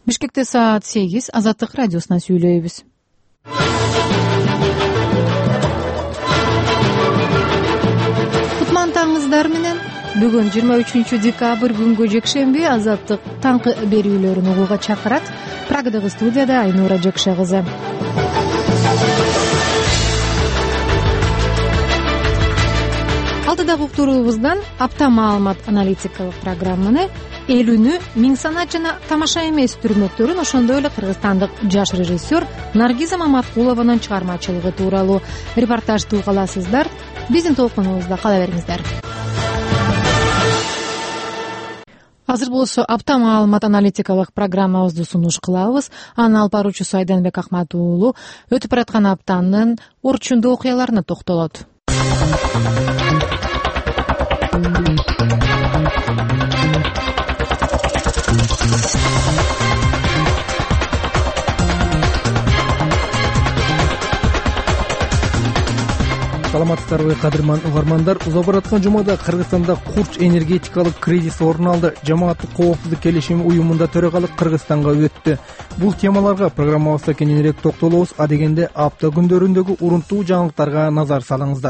Бишкекте саат 8, Азаттык радиосунан сүйлөйбүз. Кутмантаңыздар менен бүгүн 23 декабрь күнгө жекшемби Азаттык таңкы берүүлөрүн угууга чакырат. Прагадагы студияда Айнура Жакша кызы. Алтыдагы уктуруубуздан апта маалымат аналитикалык программаны 50 миң санат жана тамаша эмес түрмөктөрүн, ошондой эле кыргызстандык жаш режиссер Наргиза Маматкулованын чыгармачылыгы тууралуу репортажды уга аласыздар. Биздин толкунубузда кала бериңиздер. Азыр болсо апта маалымат аналитикалык программабызды сунуш кылабыз. Анын алып баруучусу Айданбек Акмат уулу өтүп бараткан аптанын орчундуу окуяларына токтолот. Саламатсыздарбы кадырман угармандар. Узап бараткан жумада Кыргызстанда курч энергетикалык кризис орун алды. Жамааттык коопсуздук келишими уюмунда төрагалык Кыргызстанга өттү. Бул темаларга программабызда кененирээк токтолобуз. А дегенде апта күндөрүндөгү урунтуу жаңылыктарга назар салыңыздар.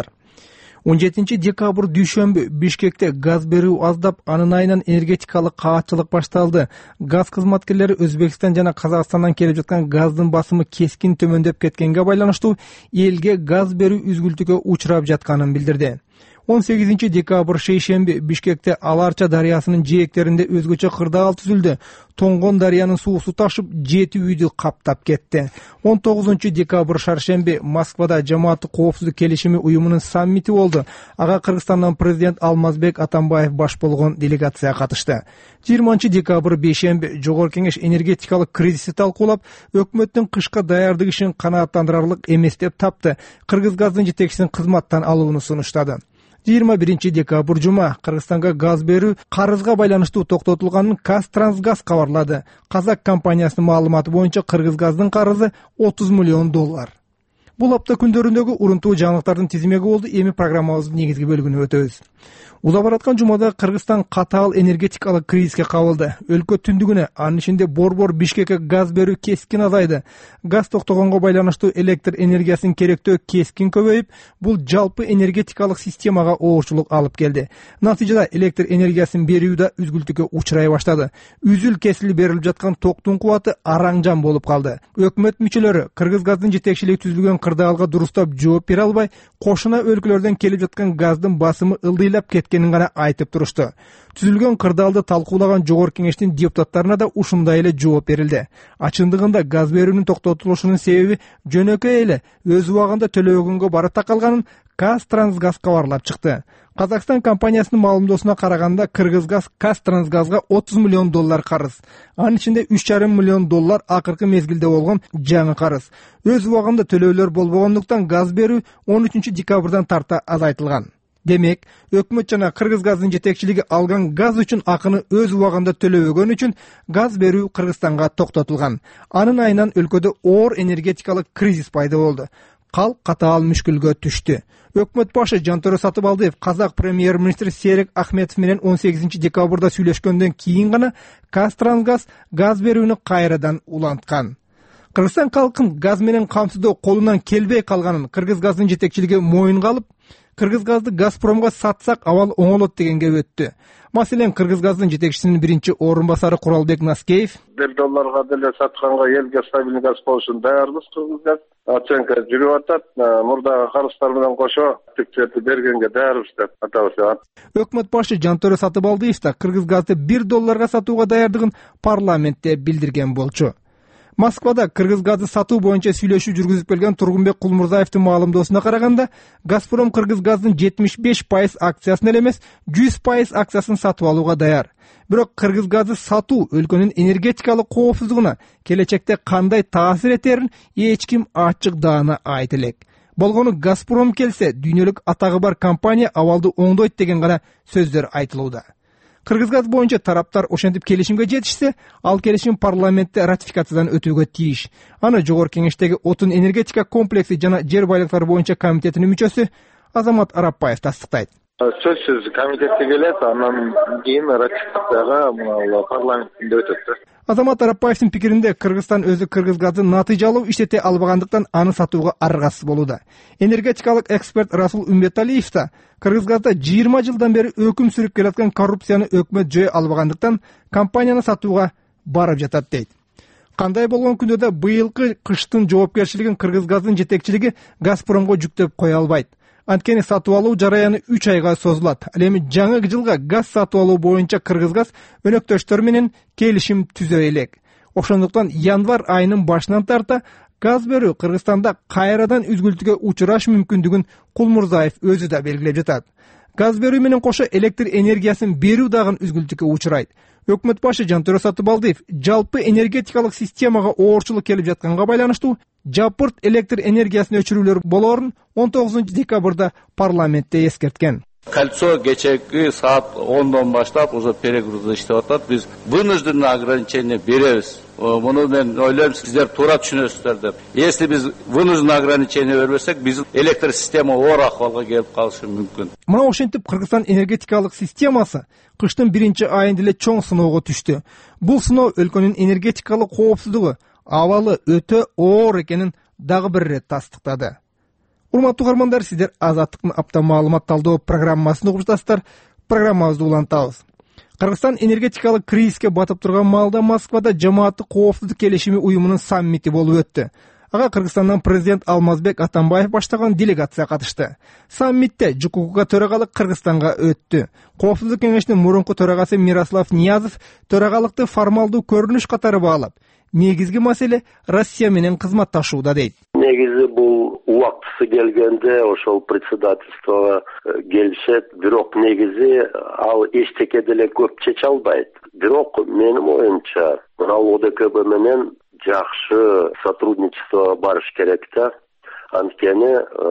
17 декабрь дүйшөмбү Бишкекте газ берүү аздап, анын айынан энергетикалык каатчылык башталды. Газ кызматкерлери Өзбекстан жана Казакстандан келип жаткан газдын басымы кескин төмөндөп кеткенге байланыштуу элге газ берүү үзгүлтүүгө учурап жатканын билдирди. 18 декабрь шейшемби Бишкекте Аларча дарыясынын жээктеринде өзгөчө кырдаал түзүлдү. Тоңгон дарыянын суусу ташып, 7 үйдү каптап кетти. 19 декабрь шаршемби Москвада жамааттык коопсуздук келишими уюмунун саммити болду. Ага Кыргызстандан президент Алмазбек Атамбаев баш болгон делегация катышты. 20 декабрь бейшемби Жогорку Кеңеш энергетикалык кризисти талкуулап, өкмөттүн кышка даярдык ишин канааттандырарлык эмес деп тапты. Кыргыз газдын жетекчисин кызматтан алууну сунуштады. 21 декабрь жума Кыргызстанга газ берүү карызга байланыштуу токтотулганын Казтрансгаз кабарлады. Казак компаниясынын маалыматы боюнча Кыргыз газдын карызы $30 миллион. Бул апта күндөрүндөгү урунтуу жаңылыктардын тизмеги болду. Эми программабыздын негизги бөлүгүнө өтөбүз. Узап бараткан жумада Кыргызстан катаал энергетикалык кризиске кабылды. Өлкө түндүгүнө, анын ичинде Борбор Бишкекке газ берүү кескин азайды. Газ токтогонго байланыштуу электр энергиясынын керектөө кескин көбөйүп, бул жалпы энергетикалык системага оорчулук алып келди. Натыйжада электр энергиясын берүү да үзгүлтүүгө учурай баштады. Үзүл кесили берилип жаткан токтун кубаты араң-жан болуп калды. Өкмөт мүчөлөрү Кыргыз газдын жетекчилиги түзүлгөн кырдаалга дурустап жооп бере албай, кошуна өлкөлөрдөн келип жаткан газдын басымы ылдыйлап кеткенин гана айтып турушту. Түзүлгөн кырдаалды талкуулаган Жогорку Кеңештин депутаттарына да ушундай эле жооп берилди. Ачындыгында газ берүүнүн токтотулушунун себеби жөнөкөй эле өз убагында төлөбөгөнгө барып такалганын Казтрансгаз кабарлап чыкты. Казакстан компаниясынын маалымдоосуна караганда Кыргыз газ Казтрансгазга $30 миллион карыз. Анын ичинде $3,5 миллион акыркы мезгилде болгон жаңы карыз. Өз убагында төлөөлөр болбогондуктан газ берүү 13 декабрдан тарта азайтылган. Демек, өкмөт жана Кыргыз газдын жетекчилиги алган газ үчүн акыны өз убагында төлөбөгөн үчүн газ берүү Кыргызстанга токтотулган. Анын айынан өлкөдө оор энергетикалык кризис пайда болду. Калк катаал мүшкүлгө түштү. Өкмөт башы Жантөрө Сатыбалдиев казак премьер-министри Серик Ахметов менен 18 декабрда сүйлөшкөндөн кийин гана Казтрансгаз газ берүүнү кайрадан уланткан. Кыргызстан калкын газ менен камсыздоо колунан келбей калганын Кыргыз газдын жетекчилиги моюнга алып, Кыргыз газды Газпромго сатсак абал оңолот дегенге өттү. Маселен, Кыргыз газдын жетекчисинин биринчи орун басары Куралбек Наскеев $1 деле сатканга элге стабилдүү газ болушун даярбыз. Кыргыз газ оценка жүрүп атат. Мурдагы карыздар менен кошо текчети бергенге даярбыз деп атабыз. Өкмөт башы Жантөрө Сатыбалдиев да Кыргыз газды $1 сатууга даярдыгын парламентте билдирген болчу. Москвада Кыргыз газды сатуу боюнча сүйлөшүү жүргүзүп келген Тургунбек Кулмурзаевдин маалымдоосуна караганда, Газпром Кыргыз газдын 75% акциясын эле эмес, 100% акциясын сатып алууга даяр. Бирок Кыргыз газды сатуу өлкөнүн энергетикалык коопсуздугуна келечекте кандай таасир этерин эч ким ачык даана айта элек. Болгону Газпром келсе, дүйнөлүк атагы бар компания абалды оңдойт деген гана сөздөр айтылууда. Кыргыз газ боюнча тараптар ошентип келишимге жетишсе, ал келишим парламентте ратификациядан өтүүгө тийиш. Аны Жогорку Кеңештеги отун энергетика комплекси жана жер байлыктары боюнча комитетинин мүчөсү Азамат Арапбаев тастыктайт. Сөзсүз комитетке келет, анан кийин ратификацияга парламенттин өтөт. Азамат Арапбаевдин пикиринде Кыргызстан өзү кыргыз газын натыйжалуу иштете албагандыктан аны сатууга аргасыз болууда. Энергетикалык эксперт Расул Умбеталиев да кыргыз газда 20 жылдан бери өкүм сүрүп келаткан коррупцияны өкмөт жөө албагандыктан компанияны сатууга барып жатат дейт. Кандай болгон күндө да быйылкы кыштын жоопкерчилигин кыргыз газдын жетекчилиги Газпромго жүктөп кое албайт. Анткени сатып алуу жараяны 3 айга созулат. Ал эми жаңы жылга газ сатып алуу боюнча Кыргызгаз өнөктөштөр менен келишим түзө элек. Ошондуктан январь айынын башынан тарта газ берүү Кыргызстанда кайрадан үзгүлтүгө учураш мүмкүндүгүн Кулмурзаев өзү да белгилеп жатат. Газ берүү менен кошо электр энергиясын берүү дагы үзгүлтүккө учурайт. Өкмөт башы Жантөрө Сатыбалдиев жалпы энергетикалык системага оорчулук келип жатканга байланыштуу жапырт электр энергиясын өчүрүүлөр болоорун 19 декабрда парламентте эскерткен. Кольцо кечеги саат 10-дон баштап уже перегрузда иштеп атат. Биз вынужденный ограничение беребиз. Муну мен ойлойм, сиздер туура түшүнөсүздөр деп. Если биз вынужденный ограничение бербесек, биз электр система оор акыбалга келип калышы мүмкүн. Мына ошентип Кыргызстан энергетикалык системасы кыштын 1 айында эле чоң сыноого түштү. Бул сыноо өлкөнүн энергетикалык коопсуздугу абалы өтө оор экенин дагы бир ирет тастыктады. Урматтуу угармандар, сиздер Азаттыктын апта маалымат талдоо программасын угуп жатасыздар. Программабызды улантабыз. Кыргызстан энергетикалык кризиске батып турган маалда Москвада жамааттык коопсуздук келишими уюмунун саммити болуп өттү. Ага Кыргызстандан президент Алмазбек Атамбаев баштаган делегация катышты. Саммитте ЖКУга төрагалык Кыргызстанга өттү. Коопсуздук кеңешинин мурунку төрагасы Мирослав Ниязов төрагалыкты формалдуу көрүнүш катары баалап, негизги маселе Россия менен кызматташууда дейт. Негизи бул убактысы келгенде ошол председательствого келишет, бирок негизи ал эчтеке деле көп чече албайт. Бирок менин оюмча, ОДКБ менен жакшы сотрудничество барыш керек да. Анткени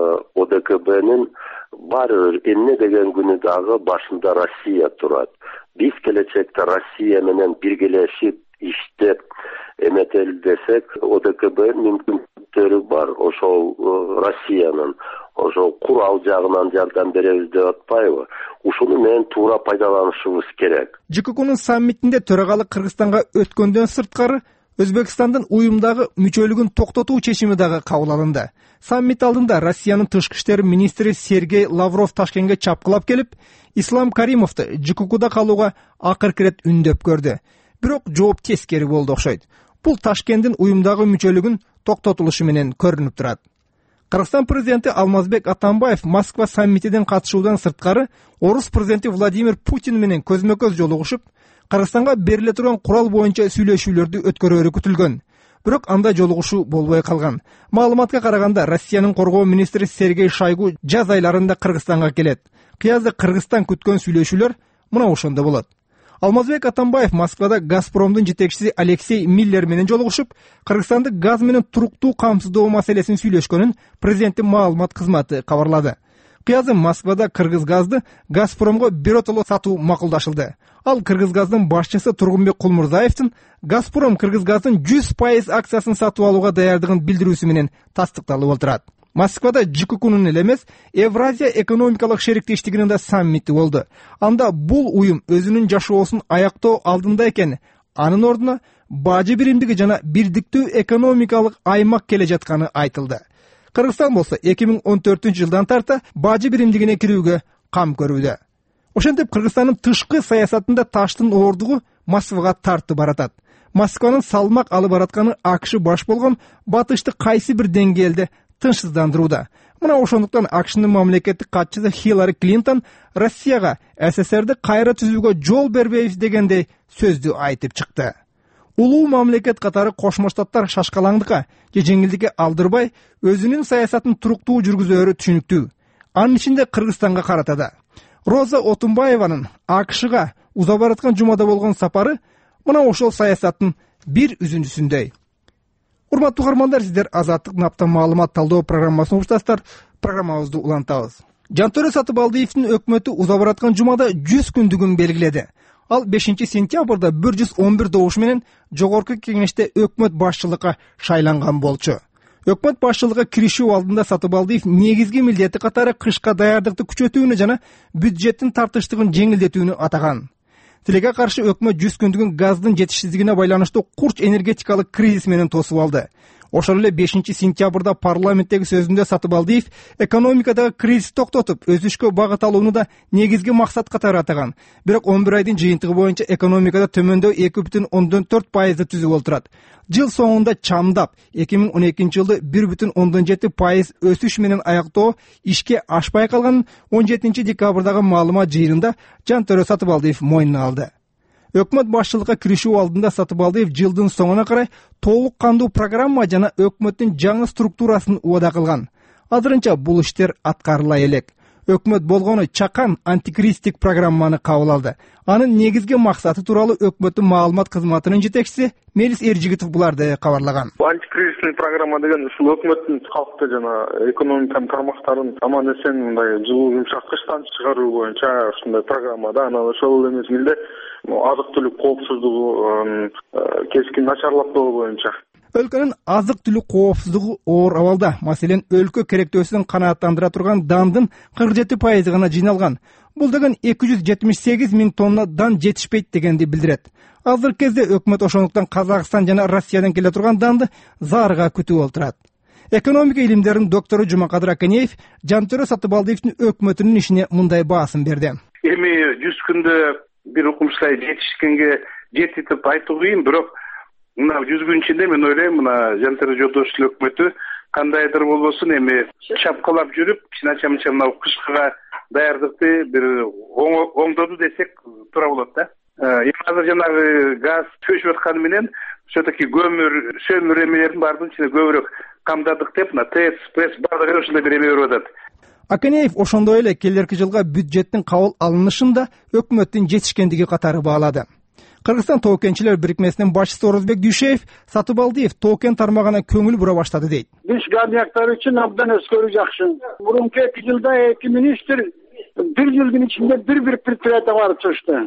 ОДКБнин баары эмне деген күнү дагы башында Россия турат. Биз келечекте Россия менен биргелешип иштеп эметели десек, ОДКБ мүмкүнчүлүктөрү бар. Ошол Россиянын ошол курал жагынан жардам беребиз деп атпайбы? Ушуну менен туура пайдаланышыбыз керек. ЖКУнун саммитинде төрагалык Кыргызстанга өткөндөн сырткары Өзбекстандын уюмдагы мүчөлүгүн токтотуу чечими дагы кабыл алынды. Саммит алдында Россиянын тышкы иштер министри Сергей Лавров Ташкентке чапкылап келип, Ислам Каримовду ЖКУда калууга акыркы ирет үндөп көрдү. Бирок жооп тескери болду окшойт. Бул Ташкенттин уюмдагы мүчөлүгүн токтотулушу менен көрүнүп турат. Кыргызстан президенти Алмазбек Атамбаев Москва саммитиден катышуудан сырткары орус президенти Владимир Путин менен көзмө-көз жолугушуп, Кыргызстанга бериле турган курал боюнча сүйлөшүүлөрдү өткөрөөрү күтүлгөн. Бирок анда жолугушуу болбой калган. Маалыматка караганда, Россиянын коргоо министри Сергей Шойгу жаз айларында Кыргызстанга келет. Кыязда Кыргызстан күткөн сүйлөшүүлөр мына ошондо болот. Алмазбек Атамбаев Москвада Газпромдун жетекчиси Алексей Миллер менен жолугушуп, Кыргызстанды газ менен туруктуу камсыздоо маселесин сүйлөшкөнүн президенттин маалымат кызматы кабарлады. Кыязы Москвада Кыргызгазды Газпромго биротоло сатуу макулдашылды. Ал Кыргызгаздын башчысы Тургунбек Кулмурзаевдин Газпром Кыргызгаздын 100% акциясын сатып алууга даярдыгын билдирүүсү менен тастыкталып отурат. Москвада ЖКУнун эле эмес, Евразия экономикалык шериктештигинин да саммити болду. Анда бул уюм өзүнүн жашоосун аяктоо алдында экен, анын ордуна бажы биримдиги жана бирдиктүү экономикалык аймак келе жатканы айтылды. Кыргызстан болсо 2014-жылдан тарта бажы биримдигине кирүүгө кам көрүүдө. Ошентип Кыргызстандын тышкы саясатында таштын оордугу Москвага тартып баратат. Москванын салмак алып баратканы АКШ баш болгон батышты кайсы бир деңгээлде тынчсыздандырууда. Мына ошондуктан АКШнын мамлекеттик катчысы Хиллари Клинтон Россияга СССРди кайра түзүүгө жол бербейбиз дегендей сөздү айтып чыкты. Улуу мамлекет катары Кошмо Штаттар шашкалаңдыкка же жеңилдикке алдырбай, өзүнүн саясатын туруктуу жүргүзөөрү түшүнүктүү. Анын ичинде Кыргызстанга карата. Роза Отунбаеванын АКШга уза бараткан жумада болгон сапары мына ошол саясаттын бир үзүндүсүндөй. Урматтуу угармандар, сиздер Азаттыктын апта маалымат талдоо программасын угуп жатасыздар. Программабызды улантабыз. Жантөрө Сатыбалдиевдин өкмөтү уза бараткан жумада 100 күндүгүн белгиледи. Ал 5 сентябрда 111 добуш менен жогорку кеңеште өкмөт башчылыкка шайланган болчу. Өкмөт башчылыгы киришүү алдында Сатыбалдиев негизги милдети катары кышка даярдыкты күчөтүүнү жана бюджеттин тартыштыгын жеңилдетүүнү атаган. Тилекке каршы өкмөт 100 күндүк газдын жетишсиздигине байланыштуу курч энергетикалык кризис менен тосуп алды. Ошол эле 5-сентябрда парламенттеги сөзүндө Сатыбалдиев экономикадагы кризис токтотуп, өсүшкө багыт алууну да негизги максат катары атаган. Бирок 11 айдын жыйынтыгы боюнча экономикада төмөндөө 2,4% түзүп олтурат. Жыл соңунда чамдап 2012 жылды 1,7% өсүш менен аяктоо ишке ашпай калганын 17 декабрдагы маалымат жыйынында Жантөрө Сатыбалдиев мойнуна алды. Өкмөт башчылыкка киришүү алдында Сатыбалдиев жылдын соңуна карай толук кандуу программа жана өкмөттүн жаңы структурасын убада кылган. Азырынча бул иштер аткарыла элек. Өкмөт болгону чакан антикризистик программаны кабыл алды. Анын негизги максаты тууралуу өкмөттүн маалымат кызматынын жетекчиси Мелис Эржигитов буларды кабарлаган. Антикризистик программа деген ушул өкмөттүн калкты жана экономиканын тармактарын аман эсен мындай жылуу жумшак кыштан чыгаруу боюнча ушундай программада, анан ошол эле мезгилде азык-түлүк коопсуздугу кескин начарлаптоо боюнча. Өлкөнүн азык-түлүк коопсуздугу оор абалда. Маселен, өлкө керектөөсүн канааттандыра турган дандын 47% гана жыйналган. Бул деген 278 миң тонна дан жетишпейт дегенди билдирет. Азыркы кезде өкмөт ошондуктан Казакстан жана Россиядан келе турган данды заарга күтүп олтурат. Экономика илимдеринин доктору Жумакадыр Акенеев Жантөрө Сатыбалдиевдин өкмөтүнүн ишине мындай баасын берди. Эми 100 күндө бир укмуштай жетишкенге жетти деп айтуу кыйын, бирок мына 100 күн ичинде мен ойлойм, мына Жантөрө Жолдошевдин өкмөтү кандайдыр болбосун эми чапкалап жүрүп, чынача мына кышкыга даярдыкты бир оңдоду десек туура болот да. Эми азыр жанагы газ төшүп атканы менен все-таки көмүр, сөмүр эмелердин баардыгын ичине көбүрөөк камдадык деп, мына ТЭС, ПРЭС баардыгы ушундай бир эме берип атат. Акенеев ошондой эле келерки жылга бюджеттин кабыл алынышында өкмөттүн жетишкендиги катары баалады. Кыргызстан тоо-кенчилер бирикмесинин башчысы Орозбек Дүйшеев Сатыбалдиев тоо-кен тармагына көңүл бура баштады дейт. Биз гадияктар үчүн абдан өскөрүү жакшы. Мурунку 2 жылда 2 министр 1 жылдын ичинде бир предприятие барып чыкты.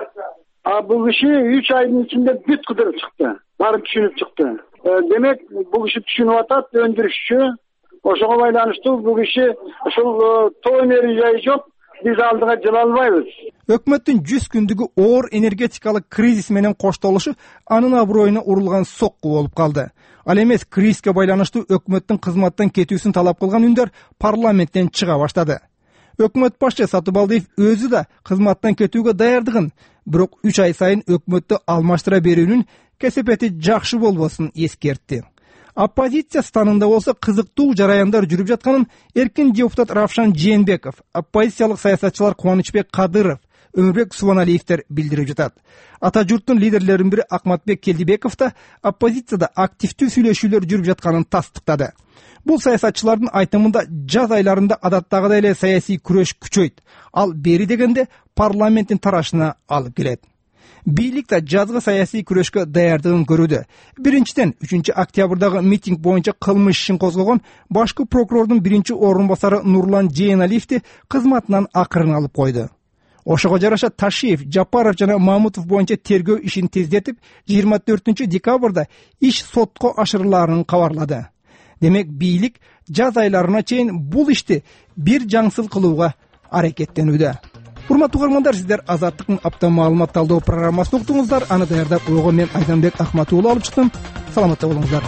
А бул киши 3 айдын ичинде бүт кыдырып чыкты. Барып түшүнүп чыкты. Демек бул киши түшүнүп атат, өндүрүшчү. Ошого байланыштуу бул киши ошол тоо энергия жок, биз алдыга жыла албайбыз. Өкмөттүн 100 күндүгү оор энергетикалык кризис менен коштолушу анын аброюна урулган сокку болуп калды. Ал эмес кризиске байланыштуу өкмөттүн кызматтан кетүүсүн талап кылган үндөр парламенттен чыга баштады. Өкмөт башчы Сатыбалдиев өзү да кызматтан кетүүгө даярдыгын, бирок 3 ай сайын өкмөттү алмаштыра берүүнүн кесепети жакшы болбосун эскертти. Оппозиция станында болсо кызыктуу жараяндар жүрүп жатканын эркин депутат Равшан Жээнбеков, оппозициялык саясатчылар Кубанычбек Кадыров, Өмүрбек Субаналиевдер билдирип жатат. Ата журттун лидерлеринин бири Акматбек Келдибеков да оппозицияда активдүү сүйлөшүүлөр жүрүп жатканын тастыктады. Бул саясатчылардын айтымында жаз айларында адаттагыдай эле саясий күрөш күчөйт. Ал бери дегенде парламенттин тарашына алып келет. Бийлик да жазгы саясий күрөшкө даярдыгын көрүүдө. Биринчиден 3 октябрдагы митинг боюнча кылмыш ишин козгогон башкы прокурордун биринчи орун басары Нурлан Жээналиевди кызматынан акырын алып койду. Ошого жараша Ташиев, Жапаров жана Мамутов боюнча тергөө ишин тездетип, 24 декабрда иш сотко ашырыларын кабарлады. Демек бийлик жаз айларына чейин бул ишти бир жаңсыл кылууга аракеттенүүдө. Урматтуу угармандар, сиздер Азаттыктын апта маалымат талдоо программасын уктуңуздар. Аны даярдап койгон мен Айданбек Ахмат уулу алып чыктым. Саламатта болуңуздар.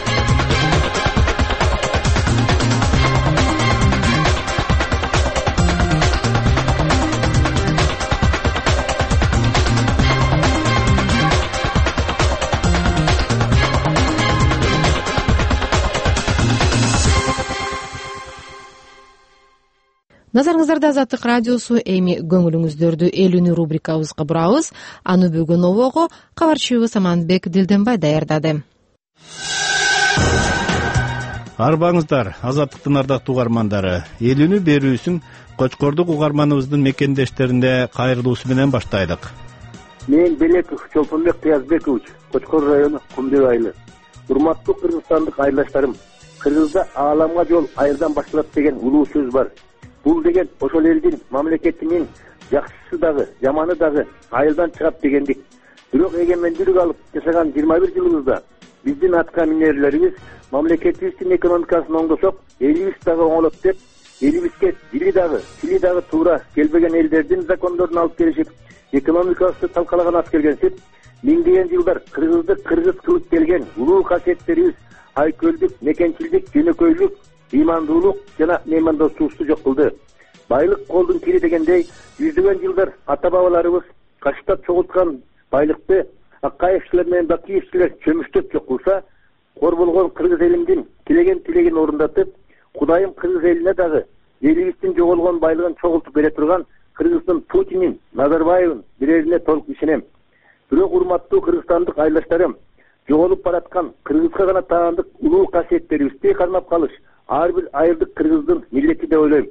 Назарыңыздарда Азаттык радиосу. Эми көңүлүңүздөрдү элүүнү рубрикабызга бурабыз. Аны бүгүн обого кабарчыбыз Аманбек Дилденбай даярдады. Арбаңыздар, Азаттыктын ардактуу угармандары. Элүүнү берүүсүн Кочкордук угарманыбыздын мекендештеринде кайрылуусу менен баштайлык. Мен Белеков Чолпонбек Кыязбекович, Кочкор району Кумбек айылы. Урматтуу кыргызстандык айылдаштарым, Кыргызда ааламга жол айылдан башталат деген улуу сөз бар. Бул деген ошол элдин мамлекетинин жакшысы дагы, жаманы дагы айылдан чыгат дегендик. Бирок эгемендүүлүк алып жашаган 21 жылыбызда биздин атка минерлерибиз мамлекетибиздин экономикасын оңдосок, элибиз дагы оңолот деп, элибизге тили дагы туура келбеген элдердин закондорун алып келишип, экономикабызды талкалаган аскергенсип, миңдеген жылдар кыргызды кыргыз кылып келген улуу касиеттерибиз айкөлдүк, мекенчилдик, жөнөкөйлүк, ыймандуулук жана меймандостугубузду жок кылды. Байлык колдун кири дегендей, жүздөгөн жылдар ата бабаларыбыз качтап чогулткан байлыкты Акаевчилер менен Бакиевчилер чөмүштөп жок кылса, кор болгон кыргыз элимдин тилеген орундатып, Кудайым кыргыз элине дагы элибиздин жоголгон байлыгын чогултуп бере турган Кыргыздын Путинин, Назарбаевдин бирерине толук ишенем. Бирок урматтуу кыргызстандык айылдаштарым, жоголуп бараткан кыргызга гана таандык улуу касиеттерибизди кармап калыш ар бир айылдык кыргыздын милдети деп ойлойм.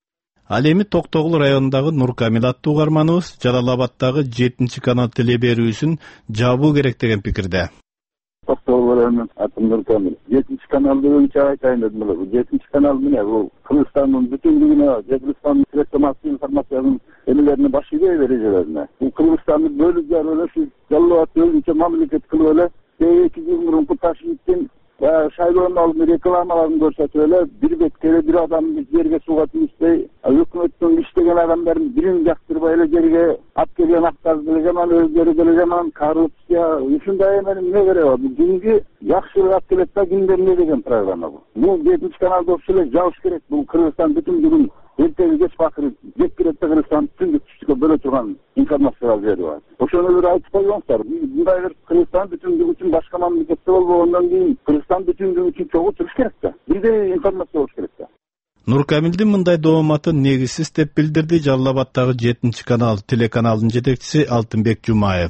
Ал эми Токтогул районундагы Нуркамил аттуу угарманыбыз Жалал-Абаддагы 7-канал теле берүүсүн жабуу керек деген пикирде. Токтогул районунун атым Нуркамил. 7-каналды боюнча айтайын дедим эле. 7-канал менен бул Кыргызстандын бүтүнлүгүнө, Кыргызстандын республикасынын информациянын эмелерине баш ийбей эрежелерине. Бул Кыргызстандын бөлүп жарып эле ушу Жалал-Абад боюнча мамлекет кылып эле 2 жыл мурунку Ташкенттин шайлоонун алдын рекламаларын көрсөтүп эле бир беткеде бир адамды жерге сууга тийиштей, өкмөттүн иштеген адамдарын бирин жактырбай эле жерге ап келген актарды деле жаман, өздөрү деле жаман, коррупция, ушундай эмени эмне кереги бар? Бүгүнкү жакшылык алып келет да, кимдер эмне деген программа бул? Бул 7-каналды окуш эле жабыш керек. Бул Кыргызстан бүтүнлүгүн эртеги кеч бакырып жеп келет да, Кыргызстан түндүк-түштүккө бөлө турган информациялар жери бар. Ошону бир айтып койгонсуздар. Мындай бир Кыргызстан бүтүнлүгү үчүн башка мамлекетте болбогондон кийин Кыргызстан бүтүнлүгү үчүн чогуу туруш керек да. Бирдей информация болуш керек да. Нуркамилдин мындай дооматын негизсиз деп билдирди Жалал-Абаддагы 7-канал телеканалдын жетекчиси Алтынбек Жумаев.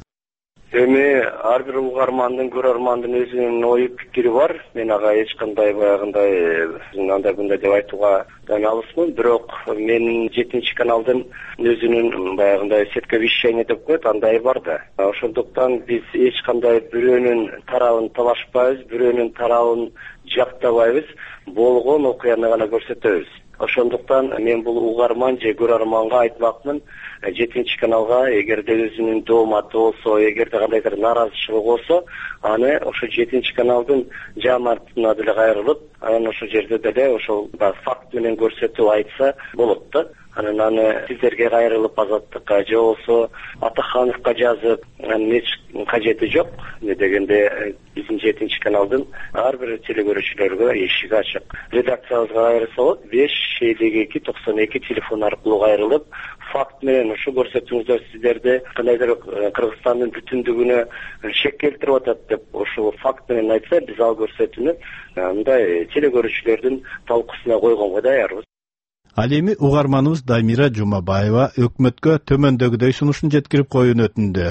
Эми ар бир угармандын, көрөрмандын өзүнүн ою пикири бар. Мен ага эч кандай баягындай андай мындай деп айтууга алысмын. Бирок менин 7-каналдын өзүнүн баягындай сетка вещания деп коет, андай бар да. Ошондуктан биз эч кандай бирөөнүн тарабын талашпайбыз, бирөөнүн тарабын жактабайбыз, болгон окуяны гана көрсөтөбүз. Ошондуктан мен бул угарман же көрөрманга айтмакмын, 7-каналга эгерде өзүнүн дооматы болсо, эгерде кандайдыр наразычылыгы болсо, аны ошо 7-каналдын жамаатына деле кайрылып, анан ошол жерде деле ошол факт менен көрсөтүп айтса болот да. Анан аны сиздерге кайрылып Азаттыкка же болсо Атахановго жазып, эч кажети жок. Эмне дегенде биздин 7-каналдын ар бир телекөрүүчүлөргө эшиги ачык. Редакциябызга кайрылса болот, 5-72-92 телефон аркылуу кайрылып, факт менен ушу көрсөтүңүздөр, сиздерде кандайдыр Кыргызстандын бүтүндүгүнө шек келтирип атат деп ошол факт менен айтса, биз ал көрсөтүүнү мындай телекөрүүчүлөрдүн талкуусуна койгонго даярбыз. Ал эми угарманыбыз Дамира Жумабаева өкмөткө төмөндөгүдөй сунушун жеткирип коюуну өтүндү.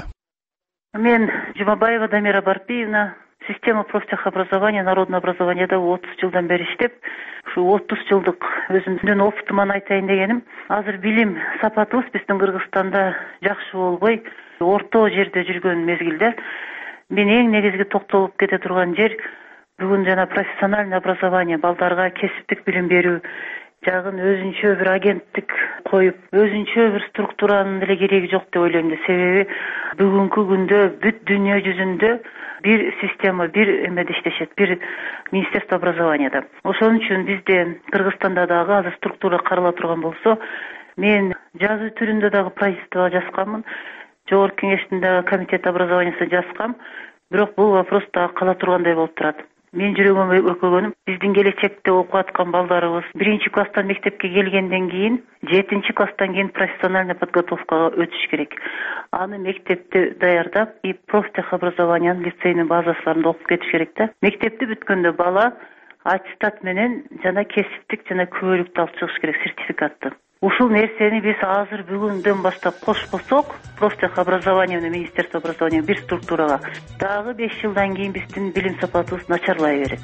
Мен Жумабаева Дамира Барпиевна, система профтехобразования, народное образованияда 30 жылдан бери иштеп, ушу 30 жылдык өзүмдүн опытыман айтайын дегеним, азыр билим сапатыбыз биздин Кыргызстанда жакшы болбой, орто жерде жүргөн мезгилде мен эң негизги токтолуп кете турган жер бүгүн жана профессиональный образование, балдарга кесиптик билим берүү жагын өзүнчө бир агенттик коюп, өзүнчө бир структуранын деле кереги жок деп ойлойм да. Себеби бүгүнкү күндө бүт дүйнө жүзүндө бир система, бир эмеде иштешет, бир министерство образованияда. Ошон үчүн бизде Кыргызстанда дагы азыр структура карала турган болсо, мен жазуу түрүндө дагы правительствого жазгамын, жогорку кеңештин дагы комитет образованиясына жазгам, бирок бул вопрос дагы кала тургандай болуп турат. Мен жүрөгүмө өкөгөнүм, биздин келечекте окуп аткан балдарыбыз 1-класстан мектепке келгенден кийин 7-класстан кийин профессиональный подготовкага өтүш керек. Аны мектепте даярдап, и профтехобразованиянын лицейнин базасында окуп кетиш керек да. Мектепти бүткөндө бала аттестат менен жана кесиптик жана күбөлүктү алып чыгыш керек, сертификатты. Ушул нерсени биз азыр бүгүндөн баштап кошпосок, профтехобразование менен министерство образования бир структурага, дагы 5 жылдан кийин биздин билим сапатыбыз начарлай берет.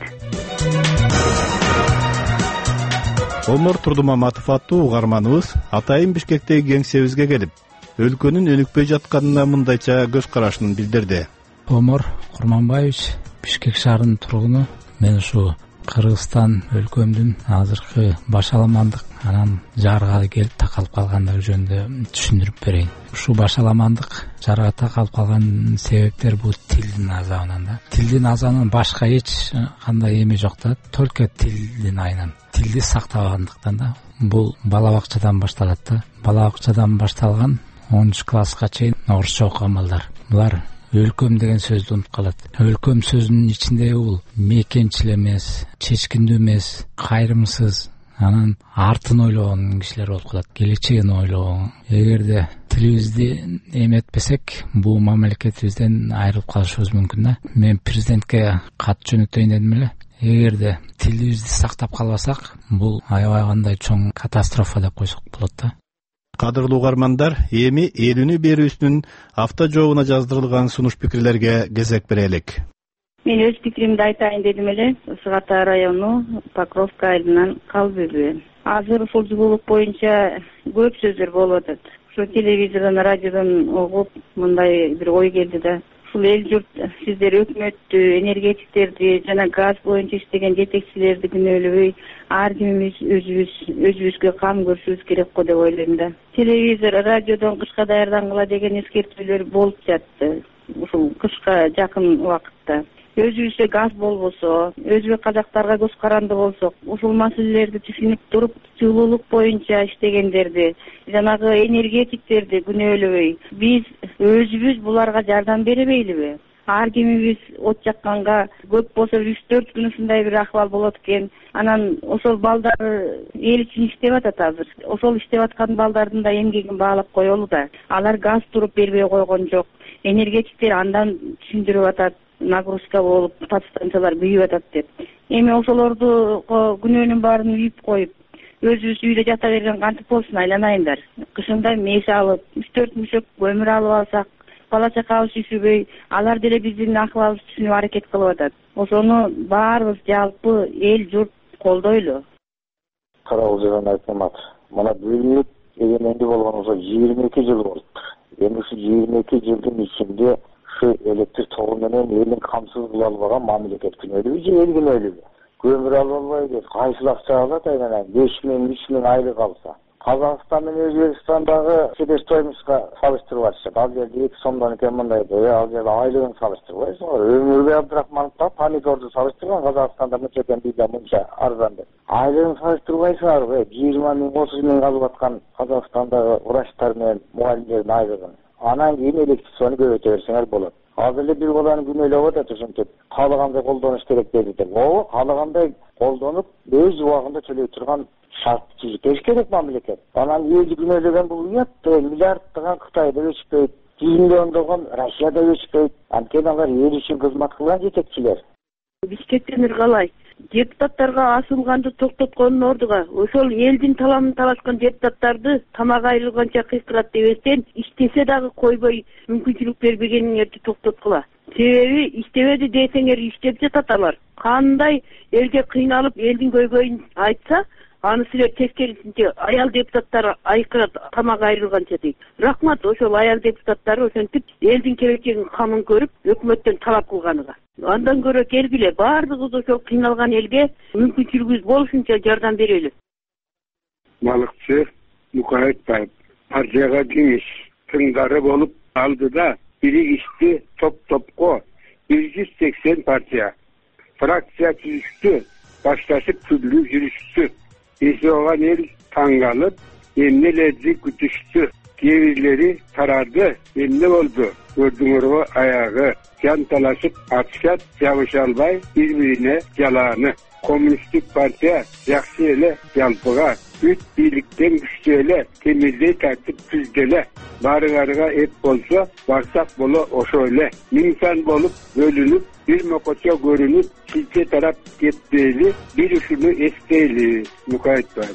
Омар Турдумаматов аттуу угарманыбыз атайын Бишкектеги кеңсебизге келип, өлкөнүн өнүкпөй жатканына мындайча көз карашын билдирди. Омар Курманбаевич, Бишкек шаарынын тургуну. Мен ушу Кыргызстан өлкөмдүн азыркы баш аламандык анан жарга келип такалып калгандыгы жөнүндө түшүндүрүп берейин. Ушул башаламандык жарга такалып калган себептер бул тилдин азабынан да. Тилдин азабынан башка эч кандай эме жок да, только тилдин айынан. Тилди сактабагандыктан да. Бул бала бакчадан башталат да. Бала бакчадан башталган 10 класска чейин орусча окуган балдар. Булар өлкөм деген сөздү унутуп калат. Өлкөм сөзүнүн ичинде бул мекенчил эмес, чечкиндүү эмес, кайрымсыз, анан артын ойлогон кишилер болуп калат, келечегин ойлогон. Эгерде тилибизди эметпесек, бул мамлекетибизден айрылып калышыбыз мүмкүн да. Мен президентке кат жөнөтөйүн дедим эле. Эгерде тилибизди сактап калбасак, бул аябай кандай чоң катастрофа деп койсок болот да. Кадырлуу угармандар, эми элүүнү берүүсүнүн автожообуна жаздырылган сунуш пикирлерге кезек берелик. Мен өз пикиримди айтайын дедим эле. Ысык Ата району Покровка айылынан Калбүбү. Азыр ушул жылуулук боюнча көп сөздөр болуп атат. Ушул телевизордон, радиодон угуп мындай бир ой келди да. Ушул эл журт сиздер өкмөттү, энергетиктерди жана газ боюнча иштеген жетекчилерди күнөөлөбөй, ар кимибиз өзүбүзгө кам көрүшүбүз керек го деп ойлойм да. Телевизор, радиодон кышка даярдангыла деген эскертүүлөр болуп жатты. Ушул кышка жакын убакытта. Өзүбүздө газ болбосо, өзбек казактарга көз каранды болсок, ушул маселелерди түшүнүп туруп, жылуулук боюнча иштегендерди, жанагы энергетиктерди күнөөлөбөй, биз өзүбүз буларга жардам беребейлиби? Ар кимибиз от жакканга көп болсо 3-4 күн ушундай бир акыбал болот экен. Анан ошол балдар эл үчүн иштеп атат азыр. Ошол иштеп аткан балдардын да эмгегин баалап коелу да. Алар газ туруп бербей койгон жок. Энергетиктер андан түшүндүрүп атат. Нагрузка болуп, подстанциялар büyüп атат деп. Эми ошолорду күнөөнүн баарын үйүп коюп, өзүбүз үйдө жата берген кантип болсун, айланайындар. Кышында меш алып, 3-4 мүшөк көмүр алып алсак, бала чакабыз üşүбөй, алар деле биздин акыбалыбызды түшүнүп аракет кылып атат. Ошону баарыбыз жалпы эл журт колдойлу. Карабылжыган айтмат. Мына бөлүнүп эгеменди болгонубузга 22 жыл болду. Эми ушу 22 жылдын ичинде электр тогу менен элин камсыз кыла албаган мамлекет күнөөлүбү же эл күнөөлүбү? Көмүр ала албайбыз, кайсыл акча алат айынан 5.000-3.000 айлык алса. Казакстан менен Өзбекстандагы себестоимостька салыштырып атышат. Ал жерде 2 сомдон экен мындай деп, ал жерде айлыгын салыштырбайсыңар. Өмүрбек Абдрахмановго помидорду салыштырган, Казакстанда мынча экен, бизде мынча арзан деп. Айлыгын салыштырбайсыңарбы? 20.000-30.000 алып аткан Казакстандагы врачтар менен мугалимдердин айлыгын. Анан кийин электричествону көбөйтө берсеңер болот. Азыр эле бир баланы күнөөлөп атат ушинтип, каалагандай колдонуш керек деди деп. Ооба, каалагандай колдонуп, өз убагында төлөй турган шарт түзүш керек мамлекет. Анан элди күнөөлөгөн бул уят, миллиарддаган Кытайда өчпөйт, 100 миллиондогон Россияда өчпөйт. Анткени алар эл үчүн кызмат кылган жетекчилер. Бишкектен ыргалай. Депутаттарга асылганды токтоткондун ордуга ошол элдин таламын талашкан депутаттарды тамак айрылганча кыйкырат дебестен иштесе дагы койбой мүмкүнчүлүк бербегениңерди токтоткула. Себеби иштебеди десеңер иштеп жатат алар. Кандай элге кыйналып элдин көйгөйүн айтса, аны силер тескерисинче аял депутаттар айкырат тамак айрылганча дейт. Рахмат ошол аял депутаттары ошентип элдин келечегин камын көрүп өкмөттөн талап кылганыга. Андан көрө келгиле, баардыгыбыз ошол кыйналган элге мүмкүнчүлүгүбүз болушунча жардам берели. Балыкчы Мукаетбаев партияга кеңеш тыңдары болуп алды да, биригишти топ-топко 180 партия фракция түзүштү, башташып күлүп жүрүштү. Эси оған ел таңғалып, емнелерді күтішті. Кебірлері тарады, емне болды. Көрдіңір ғой аяғы. Жан талашып атышат, жабыша албай, бір-біріне жаланы. Коммунистік партия жақсы елі жалпыға. Үт биліктен күшті елі, темірдей тәртіп түзделі. Барыңарға ет болса, барсақ болы ошо елі. Минсан болып, бөлініп, bir mokotça görünüp silke taraf ketmeyli, bir üşünü eskeyli. Mukayetbay.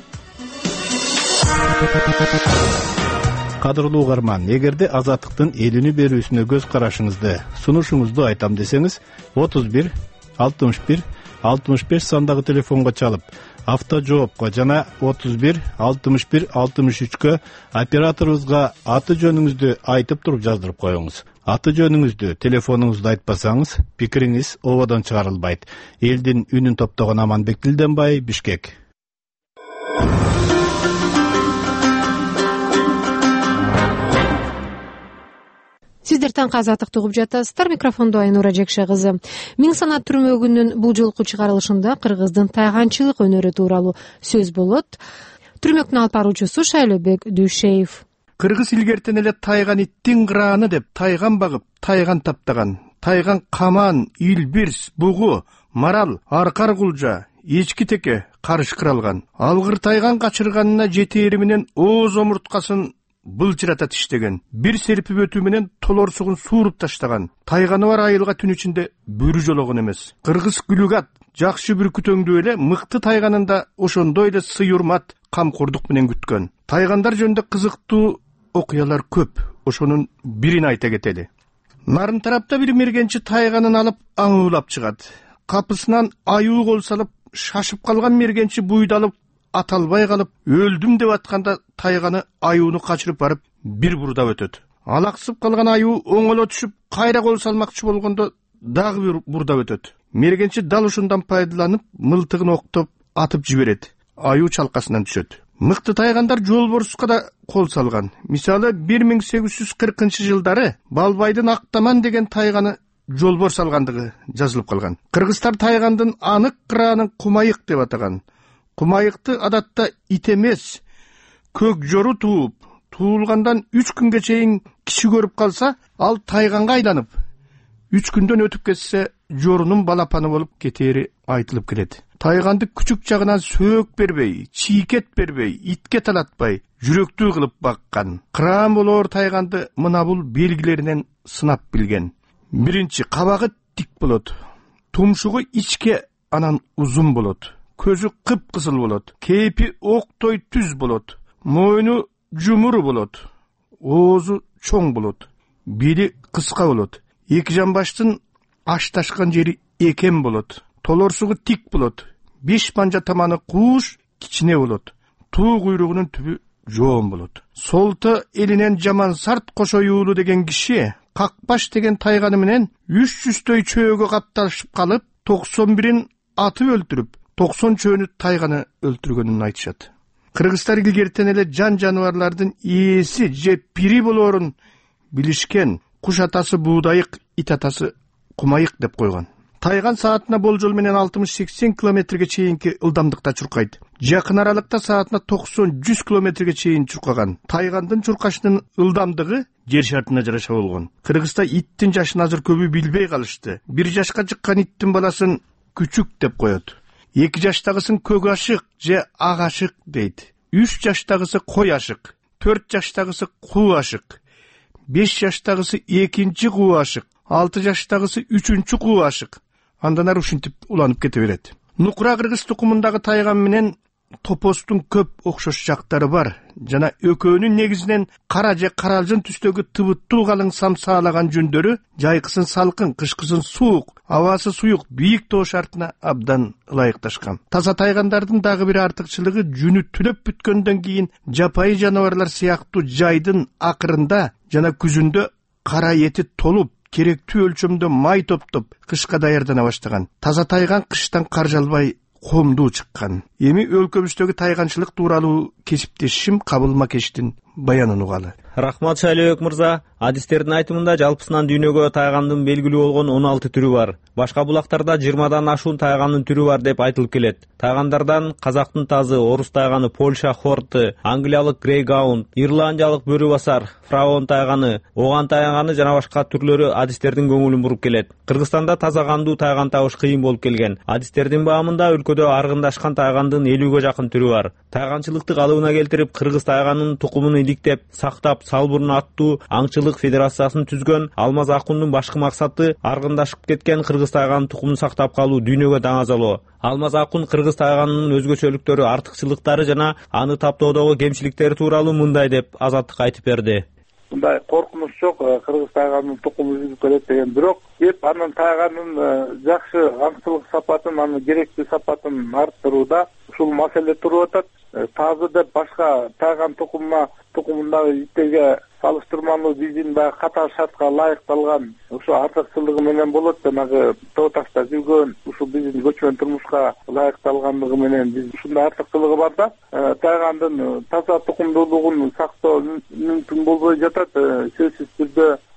Кадырлуу угарман, эгерде азаттыктын элүүнү берүүсүнө көз карашыңызды, сунушуңузду айтам десеңиз, 31 61 65 сандагы телефонго чалып, автожоопко жана 31 61 63кө операторубузга аты жөнүңүздү айтып туруп жаздырып коюңуз. Аты жөнүңүздү, телефонуңузду айтпасаңыз, пикириңиз ободон чыгарылбайт. Элдин үнүн топтогон Аманбек Дилденбай, Бишкек. Сиздер таңкы азаттыкты угуп жатасыздар. Микрофондо Айнура Жекше кызы. Миң санат түрмөгүнүн бул жолку чыгарылышында кыргыздын тайганчылык өнөрү тууралуу сөз болот. Түрмөктүн алып баруучусу Шайлообек Дүйшеев. Кыргыз илгертен эле тайган иттин кырааны деп тайган багып, тайган таптаган. Тайган каман, илбирс, бугу, марал, аркар кулжа, эчки теке карышкыр алган. Алгыр тайган качырганына жетери менен ооз омурткасын былчырата тиштеген. Бир серпип өтүү менен толорсугун сууруп таштаган. Тайганы бар айылга түн ичинде бүрү жологон эмес. Кыргыз күлүгат жакшы бүркүтөңдүү эле мыкты тайганында ошондой эле сый урмат, камкордук менен күткөн. Тайгандар жөнүндө кызыктуу окуялар көп. Ошонун бирин айта кетели. Нарын тарапта бир мергенчи тайганын алып аңуулап чыгат. Капысынан аюу кол салып, шашып калган мергенчи буйдалып, аталбай калып, өлдүм деп атканда тайганы аюуну качырып барып бир бурдап өтөт. Алаксып калган аюу оңоло түшүп, кайра кол салмакчы болгондо дагы бир бурдап өтөт. Мергенчи дал ушундан пайдаланып, мылтыгын октоп атып жиберет. Аюу чалкасынан түшөт. Мыкты тайгандар жолборсука да кол салган. Мисалы 1840-жылдары Балбайдын Актаман деген тайганы жолборс алгандыгы жазылып калган. Кыргыздар тайгандын анык кыраанын кумайык деп атаган. Кумайыкты адатта ит эмес, көк жору тууп, туулгандан 3 күнгө чейин киши көрүп калса, ал тайганга айланып, 3 күндөн өтүп кетсе, жорунун балапаны болуп кетери айтылып келет. Тайганды күчүк жагынан сөөк бербей, чийкет бербей, итке талатпай, жүрөктүү кылып баккан. Кыраан болоор тайганды мына бул белгилеринен сынап билген. Биринчи, кабагы тик болот. Тумшугу ичке, анан узун болот. Көзү кыпкызыл болот. Кейпи октой түз болот. Мойну жумур болот. Оозу чоң болот. Бели кыска болот. Эки жамбаштын ашташкан жери экен болот. Толорсугу тик болот. 5 панжа таманы кууш, кичине болот. Туу куйругунун түбү жоон болот. Солто элинен жаман сарт кошоюулу деген киши Какбаш деген тайганы менен 300той чөөгө капташып калып, 91-ин атып өлтүрүп, 90 чөөнү тайганы өлтүргөнүн айтышат. Кыргыздар илгертен эле жан жаныбарлардын ээси же пири болоорун билишкен. Куш атасы буудайык, ит атасы кумайык деп койгон. Тайган саатына болжол менен 60-80 километрге чейинки ылдамдыкта чуркайт. Жакын аралыкта саатына 90-100 километрге чейин чуркаган. Тайгандын чуркашынын ылдамдыгы жер шартына жараша болгон. Кыргызда иттин жашын азыр көбү билбей калышты. 1 жашка жыккан иттин баласын күчүк деп коет. 2 жаштагысын көк ашык же ак ашык дейт. 3 жаштагысы кой ашык, 4 жаштагысы куу ашык, 5 жаштагысы экинчи куу ашык, 6 жаштагысы үчүнчү куу ашык. Андан ары ушинтип уланып кете берет. Нукура кыргыз тукумундагы тайган менен топостун көп окшош жактары бар. Жана экөөнүн негизинен кара же каралжын түстөгү тыбыттуу калың самсаалаган жүндөрү жайкысын салкын, кышкысын суук, абасы суюк, бийик тоо шартына абдан ылайыкташкан. Таза тайгандардын дагы бир артыкчылыгы жүнү түлөп бүткөндөн кийин жапайы жаныбарлар сыяктуу жайдын акырында жана күзүндө кара эти толуп, керектүү өлчөмдө май топтоп кышка даярдана баштаган. Таза тайган кыштан кар жалбай комдуу чыккан. Эми өлкөбүздөгү тайганчылык тууралуу кесиптешим Кабыл Макештин баянын угалы. Рахмат Шайлообек мырза. Адистердин айтымында жалпысынан дүйнөгө тайгандын белгилүү болгон 16 түрү бар. Башка булактарда 20дан ашуун тайгандын түрү бар деп айтылып келет. Тайгандардан казактын тазы, орус тайганы, Польша хорты, англиялык грейгаунд, ирландиялык бөрү басар, фраон тайганы, оган тайганы жана башка түрлөрү адистердин көңүлүн буруп келет. Кыргызстанда таза кандуу тайган табыш кыйын болуп келген. Адистердин баамында өлкөдө аргындашкан тайгандын 50ге жакын түрү бар. Тайганчылыкты калыбына келтирип, кыргыз тайганынын тукумун иликтеп, сактап, салбурун аттуу аңчылык федерациясын түзгөн Алмаз Акундун башкы максаты аргындашып кеткен кыргыз тайганын тукумун сактап калуу, дүйнөгө даңазалоо. Алмаз Акун кыргыз тайганынын өзгөчөлүктөрү, артыкчылыктары жана аны таптоодогу кемчиликтери тууралуу мындай деп Азаттыкка айтып берди. Мындай коркунуч жок, кыргыз тайганынын тукуму үзүлүп келет деген, бирок кеп анын тайганын жакшы аңчылык сапатын, анын керектүү сапатын арттырууда ушул маселе туруп атат. Тазы деп башка тайган тукумундагы иттерге салыштырмалуу биздин баягы катар шартка ылайыкталган ушу артыкчылыгы менен болот. Жанагы тоо ташта жүргөн, ушу биздин көчмөн турмушка ылайыкталгандыгы менен биз ушундай артыкчылыгы бар да. Тайгандын таза тукумдуулугун сактоо мүмкүн болбой жатат. Сөзсүз түрдө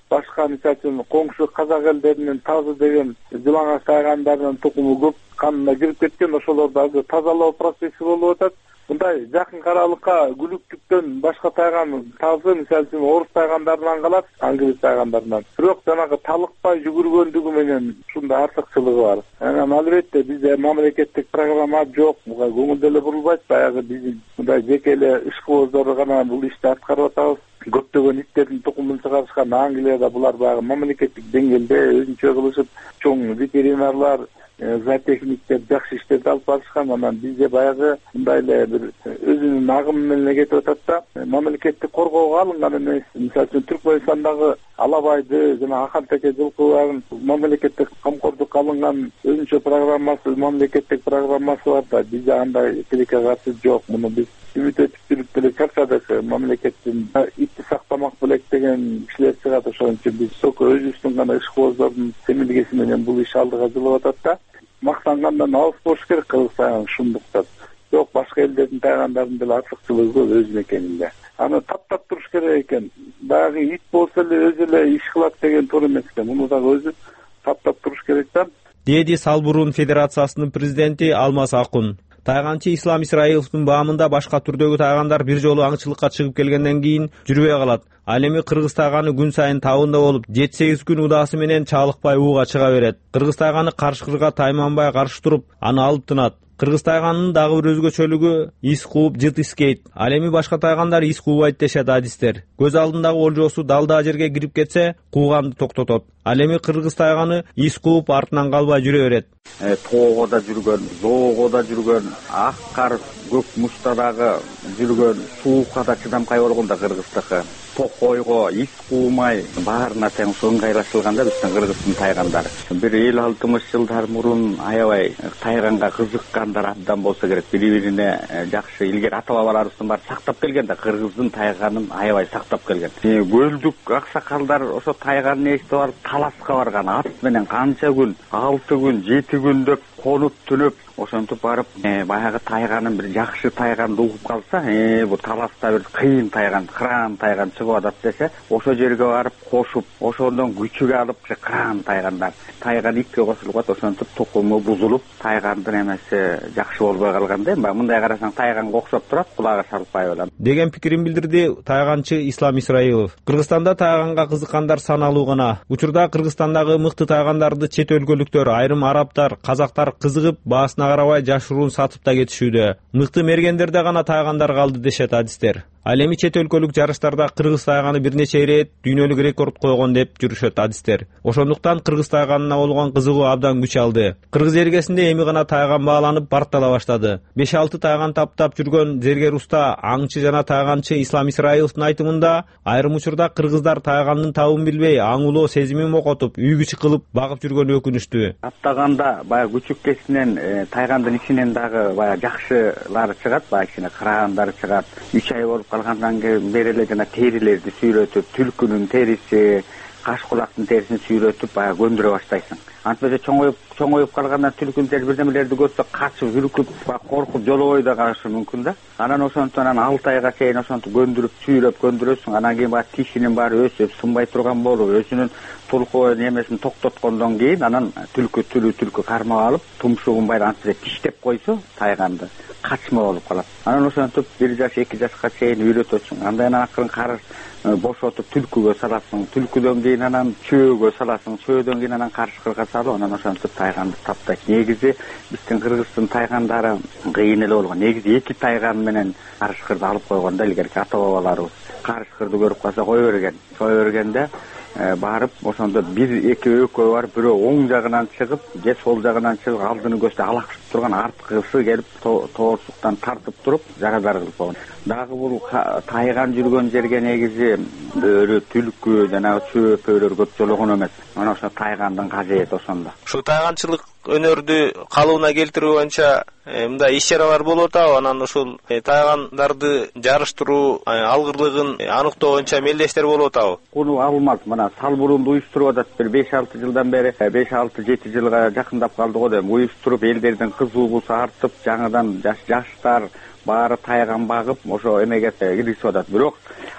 башка мисалы үчүн коңшу казак элдеринин тазы деген жылаңач тайгандарынын тукуму көп канына кирип кеткен, ошолорду тазалоо процесси болуп атат. Мындай жакын аралыкка күлүктүктөн башка тайган тазы мисалы үчүн орус тайгандарынан калат, англис тайгандарынан. Бирок жанагы талыкпай жүгүргөндүгү менен ушундай артыкчылыгы бар. Анан албетте бизде мамлекеттик программа жок, буга көңүл деле бурулбайт. Баягы биздин мындай жеке эле ишкыбоздор гана бул ишти аткарып атабыз. Көптөгөн иттердин тукумун чыгарышкан Англияда булар баягы мамлекеттик деңгээлде өзүнчө кылышып, чоң ветеринарлар, зоотехниктер жакшы иштерди алып барышкан. Анан бизде баягы мындай эле бир өзүнүн агымы менен кетип атат да, мамлекеттик коргоого алынган эмес. Мисалы үчүн Түркмөнстандагы алабайды жана акантеке жылкыларын мамлекеттик камкордукка алынган өзүнчө программасы, мамлекеттик программасы бар да, бизде андай тилекке каршы жок. Муну биз үмүт этип жүрүп деле чарчадык. Мамлекеттин итти сактамак белек деген кишилер чыгат, ошон үчүн биз только өзүбүздүн гана ишкыбоздордун семилгеси менен бул иш алдыга жылып атат да. Мактангандан алыс болуш керек Кыргызстан ушундуктан. Жок, башка элдердин тайгандарынын деле артыкчылыгы көп өз мекенинде. Аны таптап туруш керек экен. Баягы ит болсо эле өзү эле иш кылат деген туура эмес экен. Муну дагы өзү таптап туруш керек да. Деди Салбурун Федерациясынын президенти Алмаз Акун. Тайганчы Ислам Исраиловдун баамында башка түрдөгү тайгандар бир жолу аңчылыкка чыгып келгенден кийин жүрбөй калат. Ал эми кыргыз тайганы күн сайын табында болуп, 7-8 күн удаасы менен чалыкпай ууга чыга берет. Кыргыз тайганы карышкырга тайманбай каршы туруп, аны алып тынат. Кыргыз тайганынын дагы бир өзгөчөлүгү ис кууп жыт искейт. Ал эми башка тайгандар ис куубайт дешет адистер. Көз алдындагы олжосу далдаа жерге кирип кетсе, кууганды токтотот. Ал эми кыргыз тайганы ис кууп артынан калбай жүрө берет. Тоого да жүргөн, жоого да жүргөн, ак кар, көк мушта дагы жүргөн, суукка да чыдамкай болгон да кыргыздыкы. Токойго ис куумай баарына тең ыңгайлашылган да биздин кыргыздын тайгандары. Бир 50-60 жылдар мурун аябай тайганга кызыккандар абдан болсо керек. Бири-бирине жакшы илгери ата-бабаларыбыздын бар сактап келген да кыргыздын тайганын аябай сактап келген. Көлдүк аксакалдар ошо тайганын эстеп алып таласка барган, ат менен канча күн, 6 күн, 7 күн деп конуп түнөп ошентип барып баягы тайганын бир жакшы тайганды угуп калса, бул таласта бир кыйын тайган, кран тайган чыгып атат десе, ошо жерге барып кошуп, ошондон күчүгө алып кран тайгандар. Тайган итке кошулуп атат, ошентип тукуму бузулуп, тайгандын эмеси жакшы болбой калган да. Мындай карасаң тайганга окшоп турат, кулагы шалпай белем. Деген пикирин билдирди тайганчы Ислам Исраилов. Кыргызстанда тайганга кызыккандар саналуу гана. Учурда Кыргызстандагы мыкты тайгандарды чет өлкөлүктөр, айрым арабтар, казактар кызыгып, баасына карабай жашыруун сатып да кетишүүдө. Мыкты мергендерде гана тайгандар калды дешет адистер. Ал эми чет өлкөлүк жарыштарда кыргыз тайганы бир нече ирет дүйнөлүк рекорд койгон деп жүрүшөт адистер. Ошондуктан кыргыз тайганына болгон кызыгуу абдан күч алды. Кыргыз эргесинде эми гана тайган бааланып бартала баштады. 5-6 тайган таптап жүргөн зергер уста, аңчы жана тайганчы Ислам Исраиловдун айтымында, айрым учурда кыргыздар тайганын табын билбей, аңулоо сезимин окотуп, үйгүчү кылып багып жүргөнү өкүнүштүү. Таптаганда баягы күчүккесинен тайгандын ичинен дагы баягы жакшылары чыгат, баягы ичине кырандары чыгат. 3 ай болуп калгандан бери эле жана терилерди сүйрөтүп, түлкүнүн териси, каш кулактын терисин сүйрөтүп баягы көндүрө баштайсың. Антпесе чоңоюп калгандан түлкүнүн терisi бирдемелерди көрсө качып, үркүп, коркуп жолобой да калышы мүмкүн да. Анан ошондон 6 айга чейин ошонтип көндүрүп, сүйрөп көндүрөсүң. Анан кийин баягы тишинин баары өсүп, сынбай турган болуп, өзүнүн тулку немесин токтоткондон кийин анан түлкү кармап алып, тумшугун баары антпесе тиштеп койсо тайганды качма болуп калат. Анан ошентип 1 жаш, 2 жашка чейин үйрөтөсүң. Андан акырын карыш бошотуп түлкүгө саласың, түлкүдөн кийин анан чөөгө саласың, чөөдөн кийин анан карышкырга салып, анан ошентип тайганды таптайсың. Негизи биздин кыргыздын тайгандары кыйын эле болгон. Негизи 2 тайган менен карышкырды алып койгон да илгерки ата-бабаларыбыз. Карышкырды көрүп калса кое бергенде барып ошондо 1-2 өкөө бар, бирөө оң жагынан чыгып, же сол жагынан чыгып, алдыны көздөй алакшып турган арткысы келип тоорсуктан тартып туруп, жарадар кылып койгон. Дагы бул тайган жүргөн жерге негизи бөрү, түлкү жана чөөпөлөр көп жологон эмес. Мына ошо тайгандын кажети ошондо. Ушу тайганчылык өнөрдү калыбына келтирүү боюнча мындай иш-чаралар болуп атабы? Анан ушул тайгандарды жарыштыруу алгырлыгын аныктоо боюнча мелдештер болуп атабы? Муну алмаз. Мына Салбурунду уюштуруп атат. Бир 5-6 жылдан бери, 5-6-7 жылга жакындап калды го деп уюштуруп, элдердин кызыгуусу артып, жаңыдан жаштар баары тайган багып, ошо эмеге киришип атат. Бирок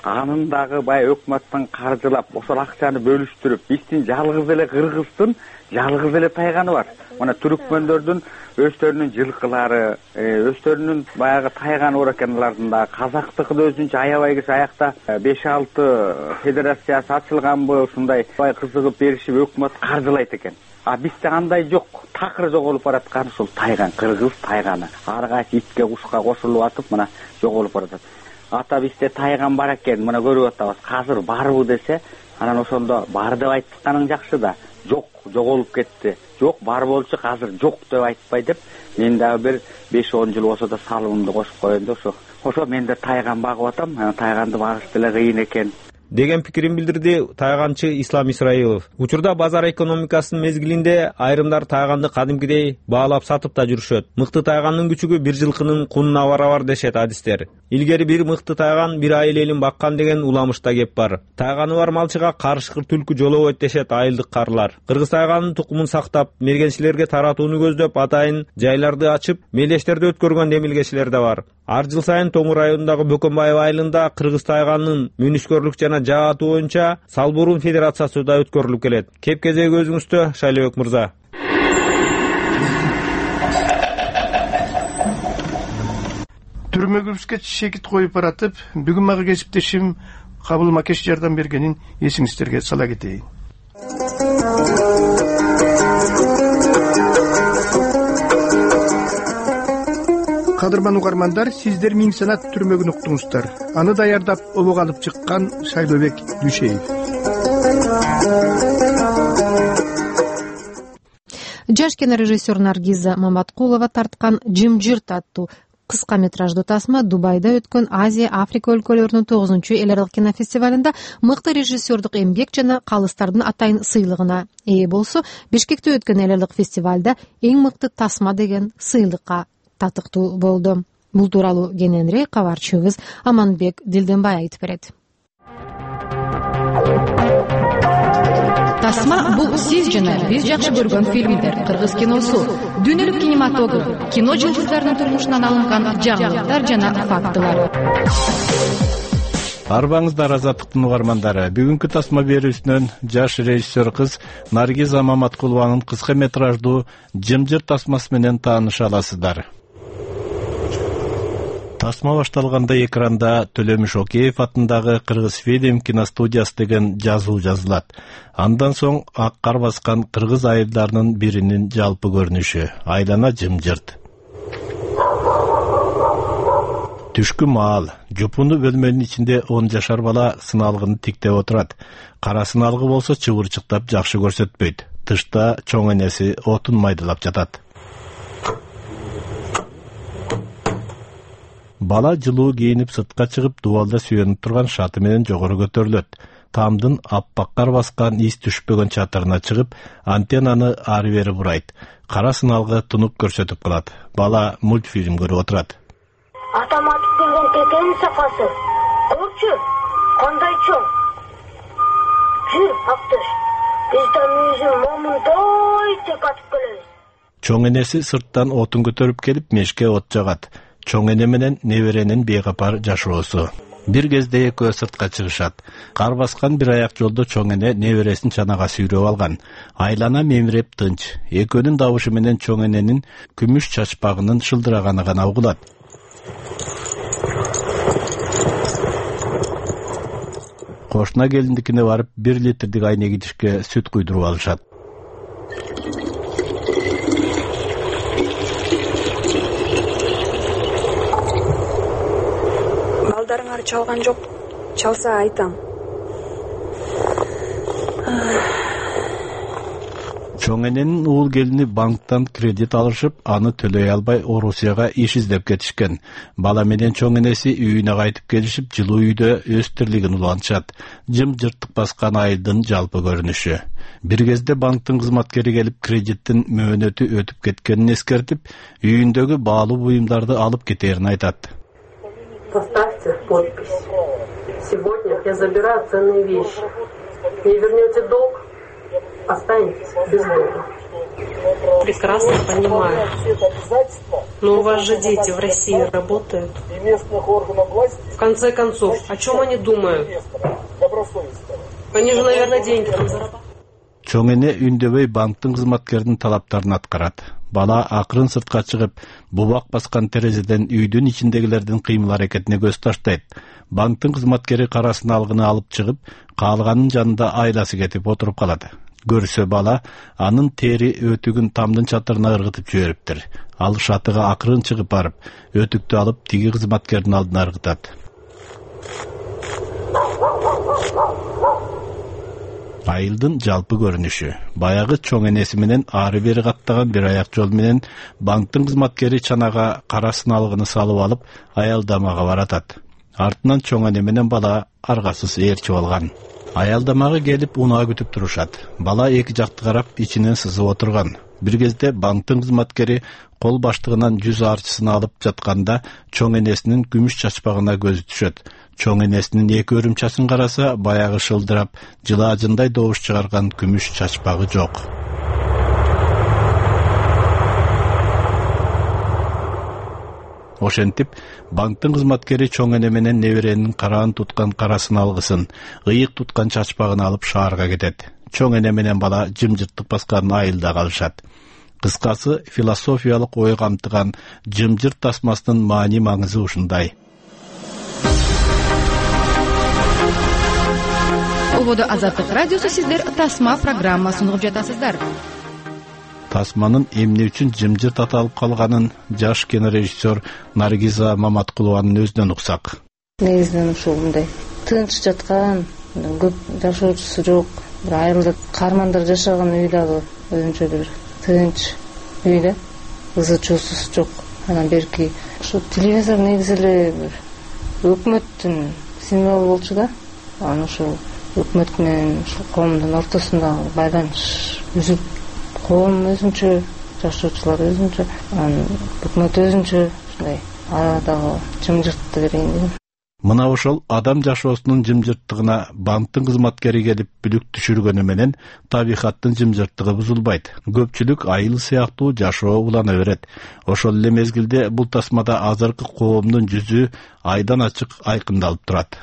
анын дагы баягы өкмөттүн каржылап ошол акчаны бөлүштүрүп, биздин жалгыз эле Кыргыздын жалгыз эле тайганы бар. Мына түркмөндөрдүн өздөрүнүн жылкылары, өздөрүнүн баягы тайганы бар экен алардын да. Казактыкын өзүнчө аябай киши аякта 5-6 федерациясы ачылганбы, ушундай бай кызыгып беришип өкмөт каржылайт экен. А бизде андай жок. Такыр жоголуп бараткан ушул тайган, кыргыз тайганы. Ар кайсы итке, кушка кошулуп атып, мына жоголуп баратат. Ата бизде тайган бар экен, мына көрүп атабыз. Азыр барбы десе, анан ошондо бар деп айтканың жакшы да. Жок, жоголуп кетти. Жок, бар болчу, азыр жок деп айтпай деп, мен дагы бир 5-10 жыл болсо да салымымды кошуп коеюн да ошо мен да тайган багып атам. Тайганды багыш деле кыйын экен деген пикирин билдирди тайганчы Ислам Исраилов. Учурда базар экономикасынын мезгилинде айрымдар тайганды кадимкидей баалап сатып да жүрүшөт. Мыкты тайгандын күчүгү бир жылкынын кунуна барабар дешет адистер. Илгери бир мыкты тайган бир айыл элин баккан деген уламышта кеп бар. Тайганы бар малчыга карышкыр түлкү жолобойт дешет айылдык карлар. Кыргыз тайганын тукумун сактап, мергенчилерге таратууну көздөп атайын жайларды ачып, мелдештерди өткөргөн демилгечилер да бар. Ар жыл сайын Тоңур районундагы Бөкөнбаев айылында кыргыз тайганын мүнүскөрлүк жана жаатуу боюнча Салбурун федерациясы да өткөрүлүп келет. Кеп кезеги өзүңүздө, Шайлебек мырза. Түрмөгүбүзгө шекит коюп баратып, бүгүн мага кесиптешим Кабыл Макеш жардам бергенин эсиңиздерге сала кетейин. Кадырман угармандар, сиздер Миң Санат түрмөгүн уктуңуздар. Аны даярдап, обок алып чыккан Шайлебек Дүйшеев. Жаш кинорежиссер Наргиза Маматкулова тарткан «Жымжырт» аттуу кыска метраждуу тасма Дубайда өткөн Азия Африка өлкөлөрүнүн 9-чу эл аралык кинофестивалында мыкты режиссердук эмгек жана калыстардын атайын сыйлыгына ээ болсо, Бишкекте өткөн эл аралык фестивалда эң мыкты тасма деген сыйлыкка татыктуу болду. Бул тууралуу кененирээк кабарчыбыз Аманбек Дилденбай айтып берет. Тасма — бул сиз жана биз жакшы көргөн фильмдер, кыргыз киносу, дүйнөлүк кинематограф, кино жылдыздарынын турмушунан алынган жаңылыктар жана фактылар. Арбаңыздар Азаттыктын угармандары. Бүгүнкү тасма берүүсүнөн жаш режиссер кыз Наргиза Маматкулованын кыска метраждуу «Жымжырт» тасмасы менен тааныша аласыздар. Тасма башталганда экранда Төлөмүш Океев атындагы Кыргыз фильм киностудиясы деген жазуу жазылат. Андан соң ак кар баскан кыргыз айылдарынын биринин жалпы көрүнүшү, айлана жымжырт. Түшкү маал, жупуну бөлмөнүн ичинде 10 жашар бала сыналгыны тиктеп отурат. Кара сыналгы болсо чыбырчыктап жакшы көрсөтпөйт. Тышта чоң энеси отун майдалап жатат. Бала жылуу кийинип сыртка чыгып, дубалда сүйөнүп турган шаты менен жогору көтөрүлөт. Тамдын аппак кар баскан из түшпөгөн чатырына чыгып, антеннаны ары-бери бурайт. Кара сыналгы тунуп көрсөтүп калат. Бала мультфильм көрүп отурат. Атам атып келген текенин сапасы. Көрчү, кандай чоң. Жүр, Актыш. Бизден үйүн момунтой деп атып келебиз. Чоң энеси сырттан отун көтөрүп келип, мешке от жагат. Чоң эне менен неберенин бейкапар жашоосу. Бир кезде экөө сыртка чыгышат. Кар баскан бир аяк жолдо чоң эне небересин чанага сүйрөп алган. Айлана мемиреп тынч. Экөөнүн добушу менен чоң эненин күмүш чачпагынын шылдыраганы гана угулат. Кошуна келиндикине барып 1 литрдик айнек идишке сүт куйдуруп алышат. Балдарыңар чалган жок. Чалса айтам. Чоң эненин уул келини банктан кредит алышып, аны төлөй албай Орусияга иш издеп кетишкен. Бала менен чоң энеси үйүнө кайтып келишип, жылуу үйдө өз тирлигин улантышат. Жымжырттык баскан айылдын жалпы көрүнүшү. Бир кезде банктын кызматкери келип, кредиттин мөөнөтү өтүп кеткенин эскертип, үйүндөгү баалуу буюмдарды алып кетерин айтат. Поставьте подпись. Сегодня я забираю ценные вещи. Не вернете долг, останетесь без долга. прекрасно понимаю. Но у вас же дети в России работают. В конце концов, о чем они думают? Они же, наверное, деньги там зарабатывают. Чоң эне үндөбөй банктын кызматкеринин талаптарын аткарат. Бала акырын сыртка чыгып, бубак баскан терезеден үйдүн ичиндегилердин кыймыл аракетине көз таштайт. Банктын кызматкери карасын алгыны алып чыгып, калганын жанында айласы кетип отуруп калат. Көрсө бала анын тери өтүгүн тамдын чатырына ыргытып жибериптир. Ал шатыга акырын чыгып барып, өтүктү алып тиги кызматкердин алдына ыргытат. Айылдын жалпы көрүнүшү. Баягы чоң энеси менен ары бери каттаган бир аяк жол менен банктын кызматкери чанага карасын алгыны салып алып, аялдамага баратат. Артынан чоң эне менен бала аргасыз ээрчип алган. Аялдамага келип унаа күтүп турушат. Бала эки жакты карап, ичинен сызып отурган. Бир кезде банктын кызматкери кол баштыгынан жүз арчысын алып жатканда чоң энесинин күмүш чачпагына көзү түшөт. Чоң энесинин эки өрүмчасын караса, баягы шылдырап, жылаажындай добуш чыгарган күмүш чачпагы жок. Ошентип, банктын кызматкери чоң эне менен неберенин караан туткан карасын алгысын, ыйык туткан чачпагын алып шаарга кетет. Чоң эне менен бала жымжырттык баскан айылда калышат. Кыскасы, философиялык ой камтыган жымжырт тасмасынын маани маңызы ушундай. Ободо Азаттык радиосу сиздер тасма программасын угуп жатасыздар. Тасманын эмне үчүн жымжырт аталып калганын жаш кинорежиссер Наргиза Маматкулованын өзүнөн уксак. Негизинен ушул мындай тынч жаткан, көп жашоочусу жок, бир айрылып каармандар жашаган үй дагы өзүнчө бир тынч үй да, ызы чуусу жок. Анан берки ушу телевизор негизи эле бир өкмөттүн символу болчу да. Анан ушул өкмөт менен ушул коомдун ортосундагы байланыш үзүп, коом өзүнчө, жашоочулар өзүнчө, анан өкмөт өзүнчө ушундай арадагы жымжыртты берейин дедим. Мына ошол адам жашоосунун жымжырттыгына банктын кызматкери келип бүлүк түшүргөнү менен табигаттын жымжырттыгы бузулбайт. Көпчүлүк айыл сыяктуу жашоо улана берет. Ошол эле мезгилде бул тасмада азыркы коомдун жүзү айдан ачык айкындалып турат.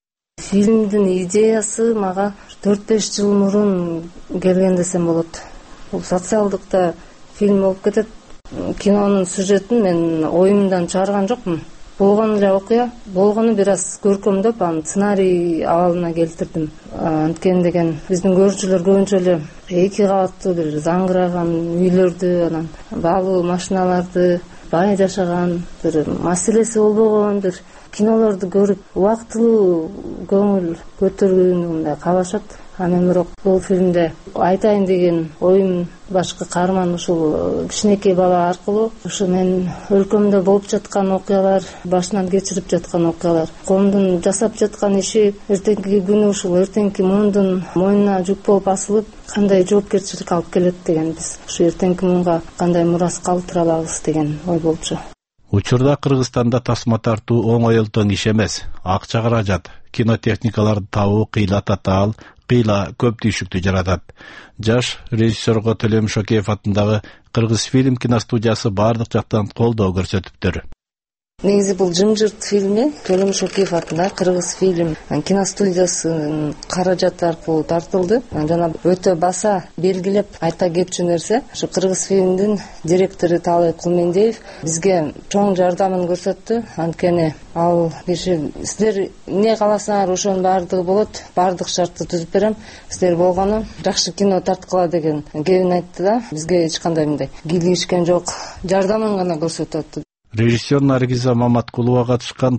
Фильмдин идеясы мага 4-5 жыл мурун келген десем болот. Бул социалдыкта фильм болуп кетет. Кинонун сюжетин мен оюмдан чыгарган жокмун. Болгон эле окуя, болгону бир аз көркөмдөп, анын сценарий абалына келтирдим. Анткени деген биздин көрүүчүлөр көбүнчө эле 2 кабаттуу бир заңгыраган үйлөрдү, анан баалуу машиналарды, бай жашаган, бир маселеси болбогон бир кинолорду көрүп, убактылуу көңүл көтөргөнү мындай каалашат. Анан бирок бул фильмде айтайын деген оюм башкы каарман ушул кичинекей бала аркылуу ушу мен өлкөмдө болуп жаткан окуялар, башынан кечирип жаткан окуялар, коомдун жасап жаткан иши эртеңки күнү ушул эртеңки муундун мойнуна жүк болуп асылып, кандай жоопкерчилик алып келет деген, биз ушу эртеңки муунга кандай мурас калтыра алабыз деген ой болчу. Учурда Кыргызстанда тасма тартуу оңой элтең иш эмес. Акча каражат, кинотехникаларды табуу кыйла татаал, кыйла көп түйшүктү жаратат. Жаш режиссерго Төлөм Шокеев атындагы Кыргыз фильм киностудиясы бардык жактан колдоо көрсөтүптүр. Негизи бул жымжырт фильми Төлөм Шокеев атындагы Кыргыз фильм киностудиясынын каражаты аркылуу тартылды. Жана өтө баса белгилеп айта кетчү нерсе, ушу Кыргыз фильмдин директору Таалай Кулмендиев бизге чоң жардамын көрсөттү. Анткени ал киши сиздер эмне кааласаңар ошонун баардыгы болот, баардык шартты түзүп берем, сиздер болгону жакшы кино тарткыла деген кебин айтты да, бизге эч кандай мындай кийлигишкен жок, жардамын гана көрсөтөт. Режиссер Наргиза Маматкулова катышкан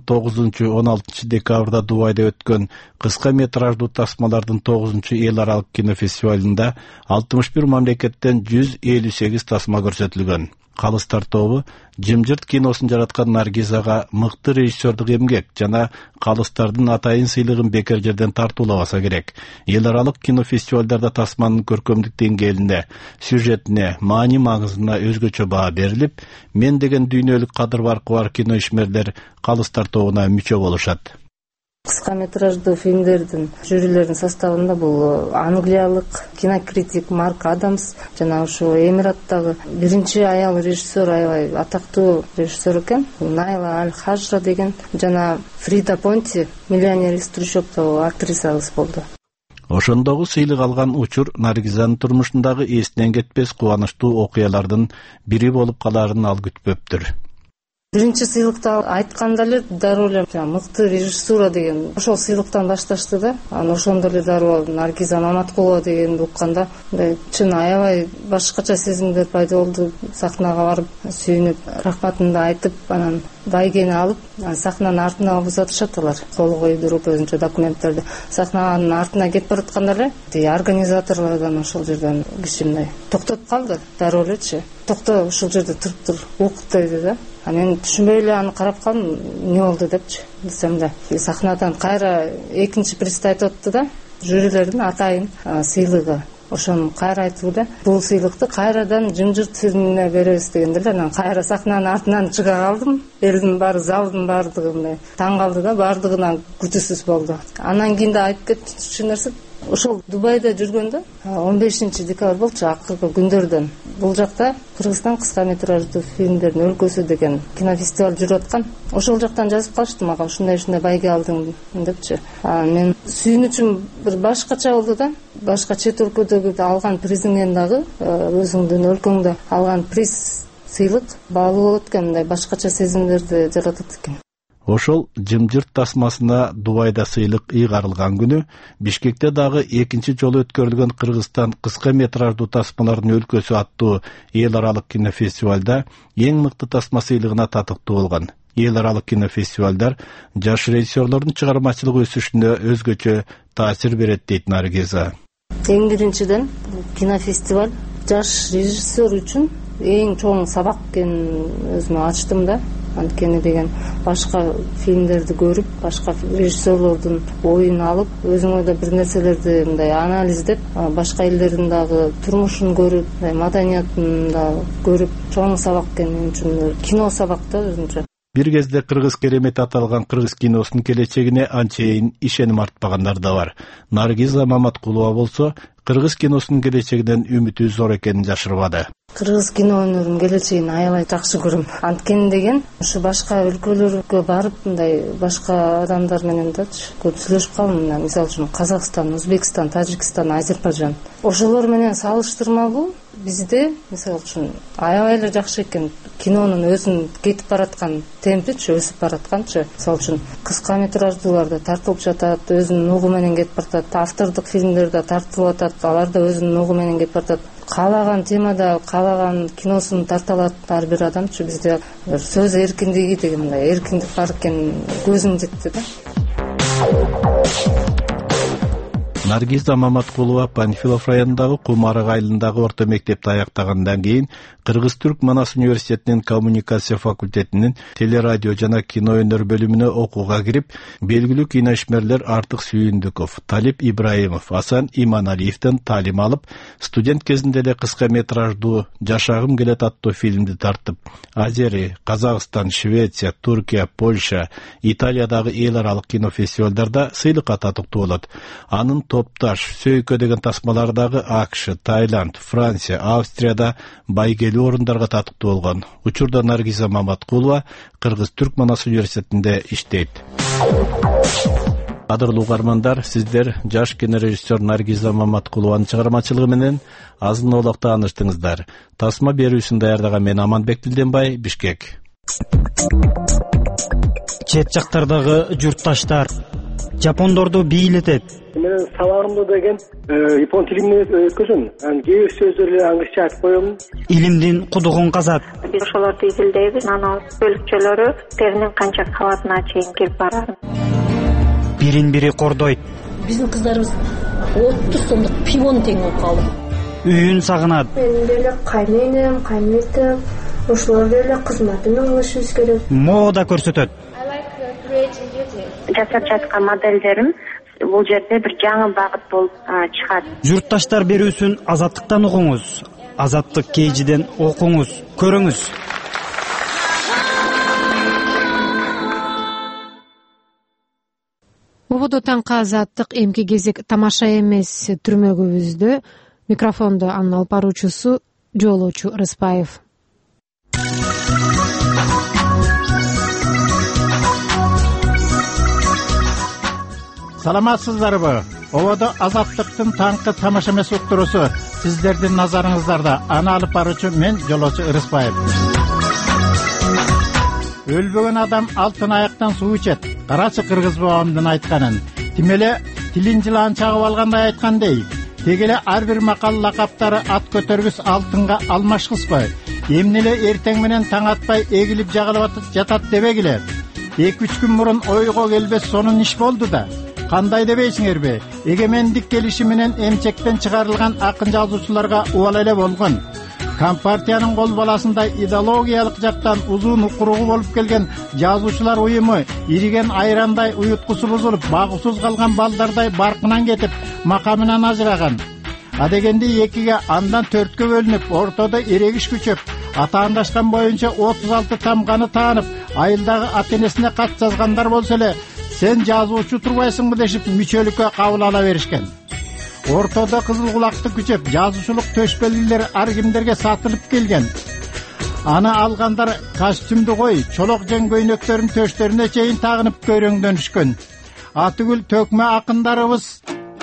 9-16 декабрда Дубайда өткөн кыска метраждуу тасмалардын 9-эл аралык кинофестивалында 61 мамлекеттен 158 тасма көрсөтүлгөн. Калыстар тобу жымжырт киносун жараткан Наргизага мыкты режиссердук эмгек жана калыстардын атайын сыйлыгын бекер жерден тартуулабаса керек. Эл аралык кинофестивалдарда тасманын көркөмдүк деңгээлине, сюжетине, маани маңызына өзгөчө баа берилип, мен деген дүйнөлүк кадыр баркы бар кино ишмерлер калыстар тобуна мүчө болушат. Кыска метраждуу фильмдердин жюрилеринин составында бул англиялык кинокритик Марк Адамс жана ошо Эмираттагы биринчи аял режиссер, аябай атактуу режиссер экен, Найла Аль-Хажра деген, жана Фрида Понти, Миллионер из трущобдогу актрисабыз болду. Ошондогу сыйлык алган учур Наргизанын турмушундагы эстен кетпес кубанычтуу окуялардын бири болуп калаарын ал күтпөптүр. Биринчи сыйлыкты айтканда эле дароо эле мыкты режиссура деген ошол сыйлыктан башташты да. Анан ошондо эле дароо Наргиза Маматкулова дегенди укканда чын аябай башкача сезимдер пайда болду. Сахнага барып сүйүнүп, рахматымды айтып, анан байгени алып, сахнанын артына узатышат алар. Кол койдуруп өзүнчө документтерди. Сахнанын артына кетип баратканда эле организаторлордон ошол жерден киши мындай токтоп калды. Дароо элечи. Токто, ушул жерде туруп тур, укуп деди да. Мен түшүнбөй эле аны карап калдым, эмне болду депчи. Десем да, сахнадан кайра экинчи пристти айтып атты да, жюрилердин атайын сыйлыгы. Ошону кайра айтып эле, бул сыйлыкты кайрадан Жымжырт фильмине беребиз дегенде эле, анан кайра сахнанын артынан чыга калдым. Элдин баары, залдын баардыгы таң калды да, баардыгынан күтүүсүз болду. Анан кийин да айтып кетчү нерсе, ошол Дубайда жүргөндө 15 декабрь болчу, акыркы күндөрдөн. Бул жакта Кыргызстан кыска метраждуу фильмдердин өлкөсү деген кинофестиваль жүрүп аткан. Ошол жактан жазып калышты мага, ушундай байге алдың депчи. Мен сүйүнүчүм бир башкача болду да. Башка чет өлкөдөгү алган призиңден дагы өзүңдүн өлкөңдө алган приз, сыйлык баалуу болот экен, мындай башкача сезимдерди жаратат экен. Ошол Жымжырт тасмасына Дубайда сыйлык ыйгарылган күнү Бишкекте дагы экинчи жолу өткөрүлгөн Кыргызстан кыска метраждуу тасмалардын өлкөсү аттуу эл аралык кинофестивалда эң мыкты тасма сыйлыгына татыктуу болгон. Эл аралык кинофестивалдар жаш режиссерлордун чыгармачылык өсүшүнө өзгөчө таасир берет дейт Наргиза. Эң биринчиден кинофестиваль жаш режиссер үчүн эң чоң сабак экенин өзүмө ачтым да. Анткени деген башка фильмдерди көрүп, башка режиссерлордун оюн алып, өзүңө да бир нерселерди мындай анализдеп, башка элдердин дагы турмушун көрүп, маданиятын да көрүп, чоң сабак экен мен үчүн, кино сабак да өзүнчө. Бир кезде кыргыз керемети аталган кыргыз киносунун келечегине анчейин ишеним артпагандар да бар. Наргиза Маматкулова болсо кыргыз киносунун келечегинен үмүтү зор экенин жашырбады. Кыргыз кино өнөрүнүн келечегин аябай жакшы көрөм. Анткени деген ушу башка өлкөлөргө барып, мындай башка адамдар менен дачы көп сүйлөшүп калдым. Мисалы үчүн Казакстан, Өзбекстан, Тажикстан, Азербайжан. Ошолор менен салыштырмалуу бизде мисалы үчүн аябай эле жакшы экен. Кинонун өзүнүн кетип бараткан темпичи, өсүп баратканчы. Мисалы үчүн кыска метраждууларда тартылып жатат, өзүнүн угу менен кетип баратат. Автордук фильмдерде тартылып атат, алар да өзүнүн угу менен кетип баратат. Каалаган темада, каалаган киносун тарта алат ар бир адамчы. Бизде сөз эркиндиги деген мындай эркиндик бар экен, көзүң жетти да. Наргиза Маматкулова Панфилов районундагы Кумарык айылындагы орто мектепти аяктагандан кийин Кыргыз-Түрк Манас университетинин коммуникация факультетинин телерадио жана кино өнөр бөлүмүнө окууга кирип, белгилүү киноишмерлер Артык Сүйүндүков, Талип Ибраимов, Асан Иманалиевден таалим алып, студент кезинде эле кыска метраждуу Жашагым келет аттуу фильмди тартып, Азери, Казакстан, Швеция, Туркия, Польша, Италиядагы эл аралык кинофестивалдарда сыйлыкка татыктуу болот. Анын Топташ, Сөйкө деген тасмалардагы АКШ, Таиланд, Франция, Австрияда байгелүү орундарга татыктуу болгон. Учурда Наргиза Маматкулова Кыргыз-Түрк Манас университетинде иштейт. Кадырлуу угармандар, сиздер жаш кинорежиссер Наргиза Маматкулованын чыгармачылыгы менен азын олок тааныштыңыздар. Тасма берүүсүн даярдаган мен Аманбек Дилденбай, Бишкек. Чет жактардагы журтташтар жапондорду бийлетет. Мен сабагымда деген япон тилинде өткөзөм. Кээ бир сөздөрдү англисче айтып коем. Илимдин кудугун казат. Биз ошолорду изилдейбиз. Анан бөлүкчөлөрү теринин канча кабатына чейин кирип барат. Бирин-бири кордойт. Биздин кыздарыбыз 30 сомдук пивону тең болуп калды. Үйүн сагынат. Мен деле кайненем, кайнетем, ошолор деле кызматын алышыбыз керек. Мода көрсөтөт. Жасап жаткан моделдерим бул жерде бир жаңы багыт болуп чыгат. Журтташтар берүүсүн Азаттыктан угуңуз. Азаттык KG'ден окуңуз, көрүңүз. Ошондо таңкы Азаттык эмки кезек тамаша эмес түрмөгүбүздө. Микрофондо анын алып баруучусу Жоолочу Рыспаев. Саламатсыздарбы? Ободо Азаттыктын таңкы тамаша эмес уктуруусу сиздердин назарыңыздарда. Аны алып баруучу мен Жоолочу Рыспаев. Өлбөгөн адам алтын аяктан суу ичет. Карачы Кыргыз бабамдын айтканын. Тимеле тилин жылан чагып алгандай айткандай. Тегеле ар бир макал лакаптары ат көтөргүс алтынга алмашкызбай. Эмнеле эртең менен таң атпай эгилип жагалап жатат дебегиле. 2-3 күн мурун ойго келбес сонун иш болду да. Кандай дебейсиңерби? Эгемендик келиши менен эмчектен чыгарылган акын жазуучуларга убал эле болгон. Компартиянын кол баласындай идеологиялык жактан узун укуругу болуп келген жазуучулар уюму ириген айрандай уюткусу бузулуп, багусуз калган балдардай баркынан кетип, макамынан ажыраган. Адегенде 2-ге андан 4-кө бөлүнүп, ортодо эрегиш күчөп, атаандашкан боюнча 36 тамганы таанып, айылдагы ата-энесине кат жазгандар болсо эле, сен жазуучу турбайсыңбы дешип мүчөлүккө кабыл ала беришкен. Ортодо кызыл кулакты күчөп, жазуучулук төшпелилер ар кимдерге сатылып келген. Аны алгандар костюмду кой, чолок жен көйнөктөрүн төштөрүнө чейин тагынып көрөңдөнүшкөн. Атүгүл төкмө акындарыбыз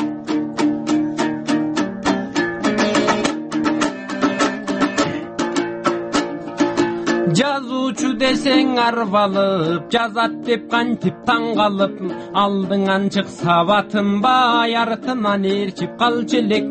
жазуучу десең арбалып, жазат деп кантип таң калып, алдыңан чыкса батынбай, артынан ээрчип калчу элек,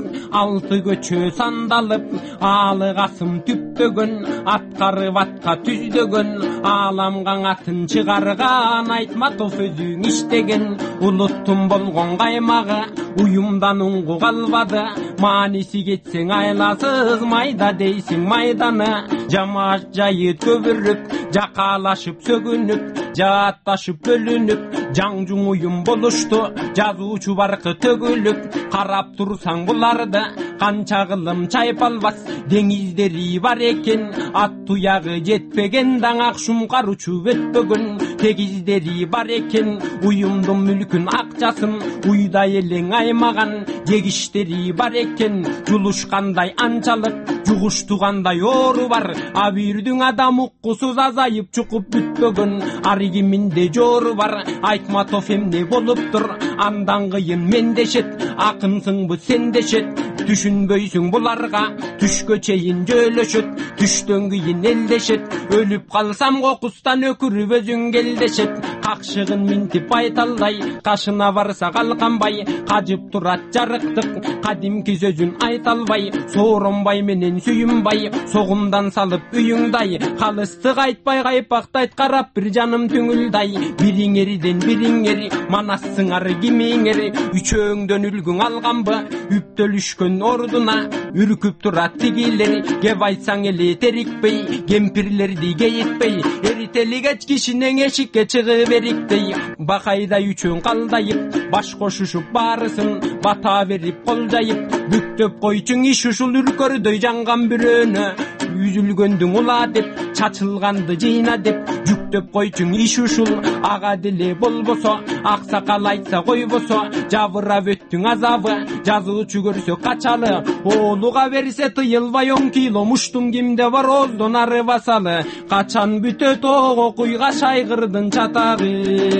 6 көчө сандалып, алыгасым түптөгөн, аткарып атка түздөгөн, ааламга атын чыгарган, Айтматов өзүң иштеген, улуттун болгон каймагы, уюмдан уңгу калбады, мааниси кетсең айласыз, майда дейсиң майданы, жамаат жайы көбүрүп, жакалашып сөгүнүп, жаатташып бөлүнүп, жаң жуң уюм болушту, жазуучу баркы төгүлүп, карап турсаң буларды, канча кылым чайпалбас, деңиздери бар экен, ат туягы жетпеген, даңак шумкаручу өтпөгөн, тегиздери бар экен, уюмдун мүлкүн акчасын, уйдай элең аймаган, жегиштери бар экен, жулушкандай анчалык, жугуштугандай оору бар, абирдүң адам уккусуз азайып чукуп бүтпөгөн, ар киминде жоору бар, Айтматов эмне болуптур, андан кыйын мен дешет, акынсыңбы сен дешет, түшүнбөйсүң буларга, түшкө чейин жөөлөшөт, түштөн кийин элдешет, өлүп калсам кокустан өкүрүп өзүң кел дешет, какшыгын минтип айталдай, кашына барса калканбай, кажып турат жарыктык, кадимки сөзүн айталбай, сооронбай менен сүйүнбай, согумдан салып үйүңдай, калыстык айтпай кайпактайт карап бир жаным түңүлдай, бириңерден бириңер, манассыңар кимиңер, үчөөңдөн үлгүң алганбы, үптөлүшкөн ордуна, үркүп турат тигилер, кеп айтсаң эле терикпей, кемпирлерди кейитпей, эрители кеч кишинең эшикке чыгып эриктей, бакайдай үчөөң калдайып, баш кошушуп баарысын, бата берип кол жайып, бүктөп койчуң иш ушул үркөрдөй жанган бирөөнө, үзүлгөндүң ула деп, чачылганды жыйна деп, жүктөп койчуң иш ушул, ага деле болбосо, аксакал айтса койбосо, жабырап өттүң азабы, жазуучу көрсө качалы, оолуга берсе тыйылбай 10 кило муштум кимде бар оздон ары басалы, качан бүтөт ого куйга шайгырдын чатагы.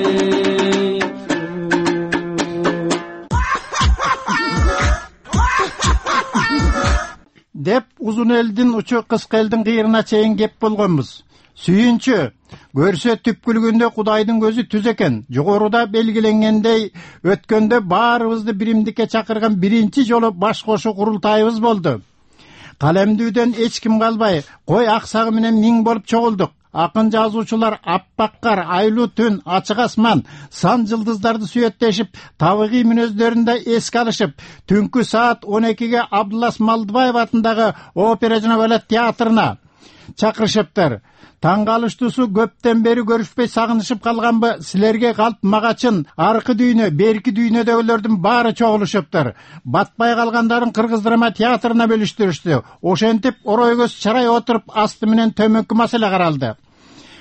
деп узун элдин учу кыска элдин кыйырына чейин кеп болгонбуз. Сүйүнчү, көрсө түпкүлгүндө Кудайдын көзү түз экен. Жогоруда белгиленгендей, өткөндө баарыбызды биримдикке чакырган биринчи жолу баш кошу курултайыбыз болду. Калемдүүдөн эч ким калбай, кой аксагы менен 1000 болуп чогулдук. Акын жазуучулар аппаккар, айлуу түн, ачык асман, сан жылдыздарды сүйөттешип, табигый мүнөздөрүндө эске алышып, түнкү саат 12-ге Абдуллас Малдыбаев атындагы опера жана балет театрына чакырышыптыр. Таң калыштуусу көптөн бери көрүшпөй сагынышып калганбы, силерге калп магачын, аркы дүйнө, берки дүйнөдөгүлөрдүн баары чогулушуптур. Батпай калгандарын Кыргыз драма театрына бөлүштүрүштү. Ошентип орой көз чарай отуруп асты менен төмөнкү маселе каралды.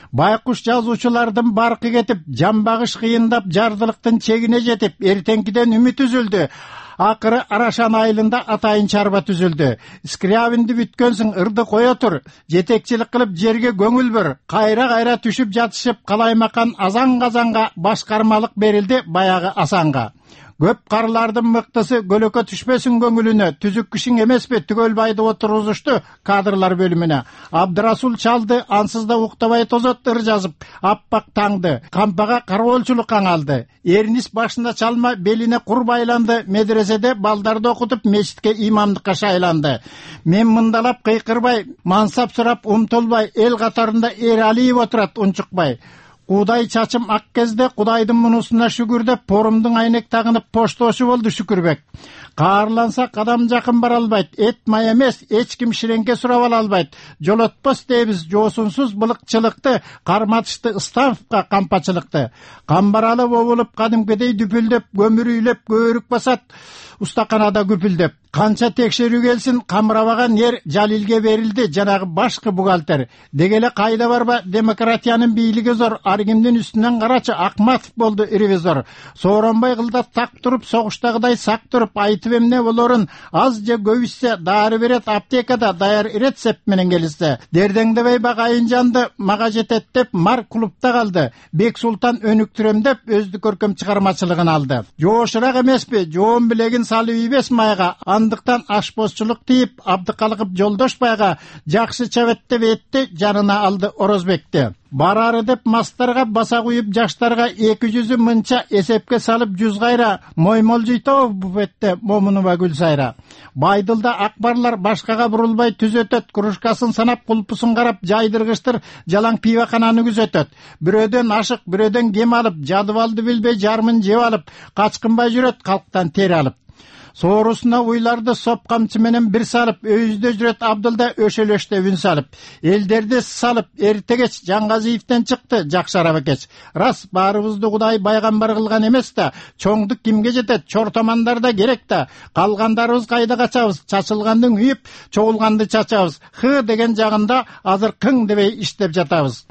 Байкуш жазуучулардын баркы кетип, жамбагыш кыйындап, жардылыктын чегине жетип, эртеңкиден үмүт үзүлдү. Акыры Арашан айылында атайын чарба түзүлдү. Скрябинди бүткөнсүң, ырды кое тур. Жетекчилик кылып жерге көңүл бөр. Кайра түшүп жатышып, калаймакан азан-казанга башкармалык берилди баягы Асанга. Көп карлардын мыктысы көлөкө түшпөсүн көңүлүнө. Түзүк кишиң эмеспи, Түгөлбайды отургузушту кадрлар бөлүмүнө. Абдырасул чалды, ансыз да уктабай тозот ыр жазып, аппак таңды. Кампага кароолчулук каңалды. Эрнис башында чалма, белине кур байланды. Медреседе балдарды окутуп, мечитке имамдыкка шайланды. Мен мындалап кыйкырбай, мансап сурап умтулбай, эл катарында Эралиев отурат унчукпай. Кудай чачым ак кезде Кудайдын мунусуна шүгүрдөп, порумдун айнек тагынып поштошу болду Шүкүрбек. Каарланса кадам жакын бара албайт, эт май эмес, эч ким ширеңке сурап ала албайт. Жолотпос дейбиз жоосунсуз былыкчылыкты, карматышты Ыстамовго кампачылыкты. Камбаралы болуп кадимкидей дүпүлдөп, көмүрүйлөп, көөрүк басат, устаканада күпүлдөп. Канча текшерүү келсин, камырабаган ер Жалилге берилди, жанагы башкы бухгалтер. Дегеле кайда барба, демократиянын бийлиги зор, аргимдин үстүнөн карачы, Акматов болду ревизор. Сооронбай кылда так туруп, согуштагыдай сак туруп, айтып эмне болорун, аз же көп ичсе, дары берет аптекада, даяр рецепт менен келишсе. Дердеңдебей багайын жанды, мага жетет деп, мар клубта калды. Бек Султан өнүктүрөм деп, өздүк көркөм чыгармачылыгын алды. Жоошураак эмеспи, жоон билегин салып ийбес майга, андыктан ашпозчулук тийип, Абдыкалыков Жолдошбайга жакшы чабеттеп этти, жанына алды Орозбекти. Барары деп мастарга баса куюп, жаштарга 200 мынча эсепке салып 100 кайра, Моймолжуйтов буфетте Момунова Гүлсайра. Байдылда акбарлар башкага бурулбай түзөтөт, кружкасын санап, кулпусун карап, жайдыргычтыр жалаң пивакананы күзөтөт. Бирөөдөн ашык, бирөөдөн кем алып, жадыбалды билбей жармын жеп алып, качкынбай жүрөт, калктан тери алып. Соорусуна уйларды соп камчы менен бир салып, өйүздө жүрөт Абдылда өшөлөштө үн салып. Элдерди салып, эртегеч Жаңгазиевден чыкты жакшы арабакеч. Рас, баарыбызды Кудай пайгамбар кылган эмес да, чоңдук кимге жетет, чортомандар да керек да. Калгандарыбыз кайда качабыз, чачылгандың үйүп, чогулганды чачабыз. Хы деген жагында азыр кың дебей иштеп жатабыз.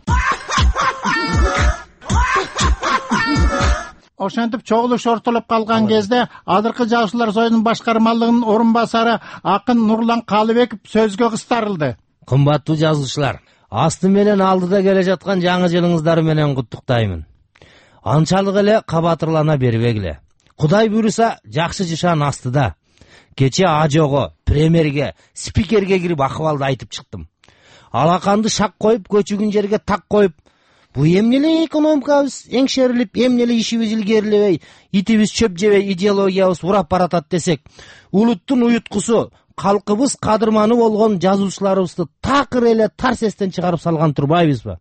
Ошентип чогулуш ортолуп калган кезде азыркы Жазуучулар союзунун башкармалыгынын орун басары акын Нурлан Калыбеков сөзгө кыстарылды. Кымбаттуу жазуучулар, асты менен алдыда келе жаткан жаңы жылыңыздар менен куттуктаймын. Анчалык эле кабатырлана бербегиле. Кудай буйруса, жакшы жышан астыда. Кече ажого, премьерге, спикерге кирип акыбалды айтып чыктым. Алаканды шак коюп, көчүгүн жерге так коюп, бу эмнеле экономикабыз эңшерилип, эмнеле ишибиз илгерилебей, итибиз чөп жебей, идеологиябыз урап баратат десек, улуттун уюткусу, калкыбыз кадырманы болгон жазуучуларыбызды такыр эле тарс эстен чыгарып салган турбайбызбы?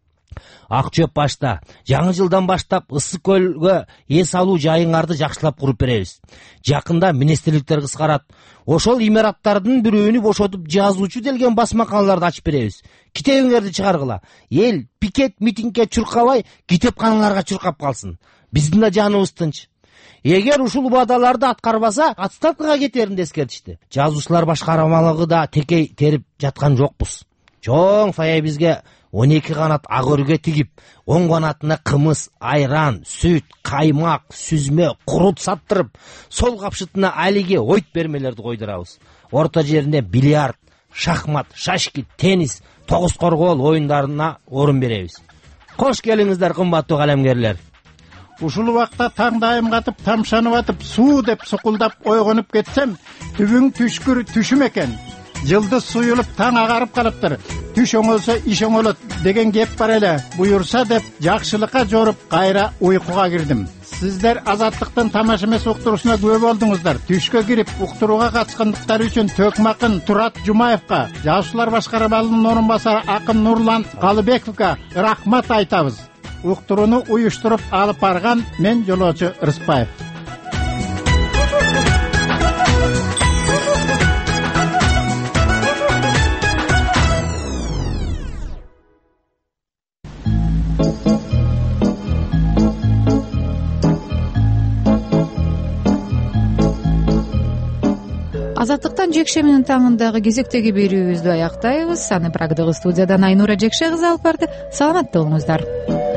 Ак чөп башта, жаңы жылдан баштап Ысык көлгө эс алуу жайыңарды жакшылап куруп беребиз. Жакында министрликтер кыскарат. Ошол имараттардын бирөөнү бошотуп, жазуучу делген басмаканаларды ачып беребиз. Китебиңерди чыгаргыла. Эл пикет митингге чуркабай, китепканаларга чуркап калсын. Биздин да жаныбыз тынч. Эгер ушул убадаларды аткарбаса, отставкага кетерин эскертишти. Жазуучулар башкармалыгы да текей терип жаткан жокпуз. Чоң фая бизге 12 канат ак өргө тигип, 10 канатына кымыз, айран, сүт, каймак, сүзмө, курут саттырып, сол капшытына алиге ойт бермелерди койдурабыз. Орто жерине бильярд, шахмат, шашки, теннис, тогуз коргоол оюндарына орун беребиз. Кош келиңиздер, кымбаттуу калемгерлер. Ушул убакта таң дайым катып, тамшанып атып, суу деп сукулдап ойгонуп кетсем, түбүң түшкүр түшүм экен. Жылдыз суюлуп, таң агарып калыптыр. Түш оңолсо иш оңолот деген кеп бар эле. Буюрса деп жакшылыкка жоруп, кайра уйкуга кирдим. Сиздер Азаттыктын тамаша эмес уктуруусуна күбө болдуңуздар. Түшкө кирип, уктурууга катышкандыктары үчүн Төкмакын Турат Жумаевга, Жазуучулар башкармалыгынын орун басары акын Нурлан Калыбековго рахмат айтабыз. Уктурууну уюштуруп алып барган мен жолоочу Рыспаев. азаттыктан жекшеминин таңындагы кезектеги берүүбүздү аяктайбыз. Аны Прагдагы студиядан Айнура Жекше кызы алып барды. Саламатта болуңуздар.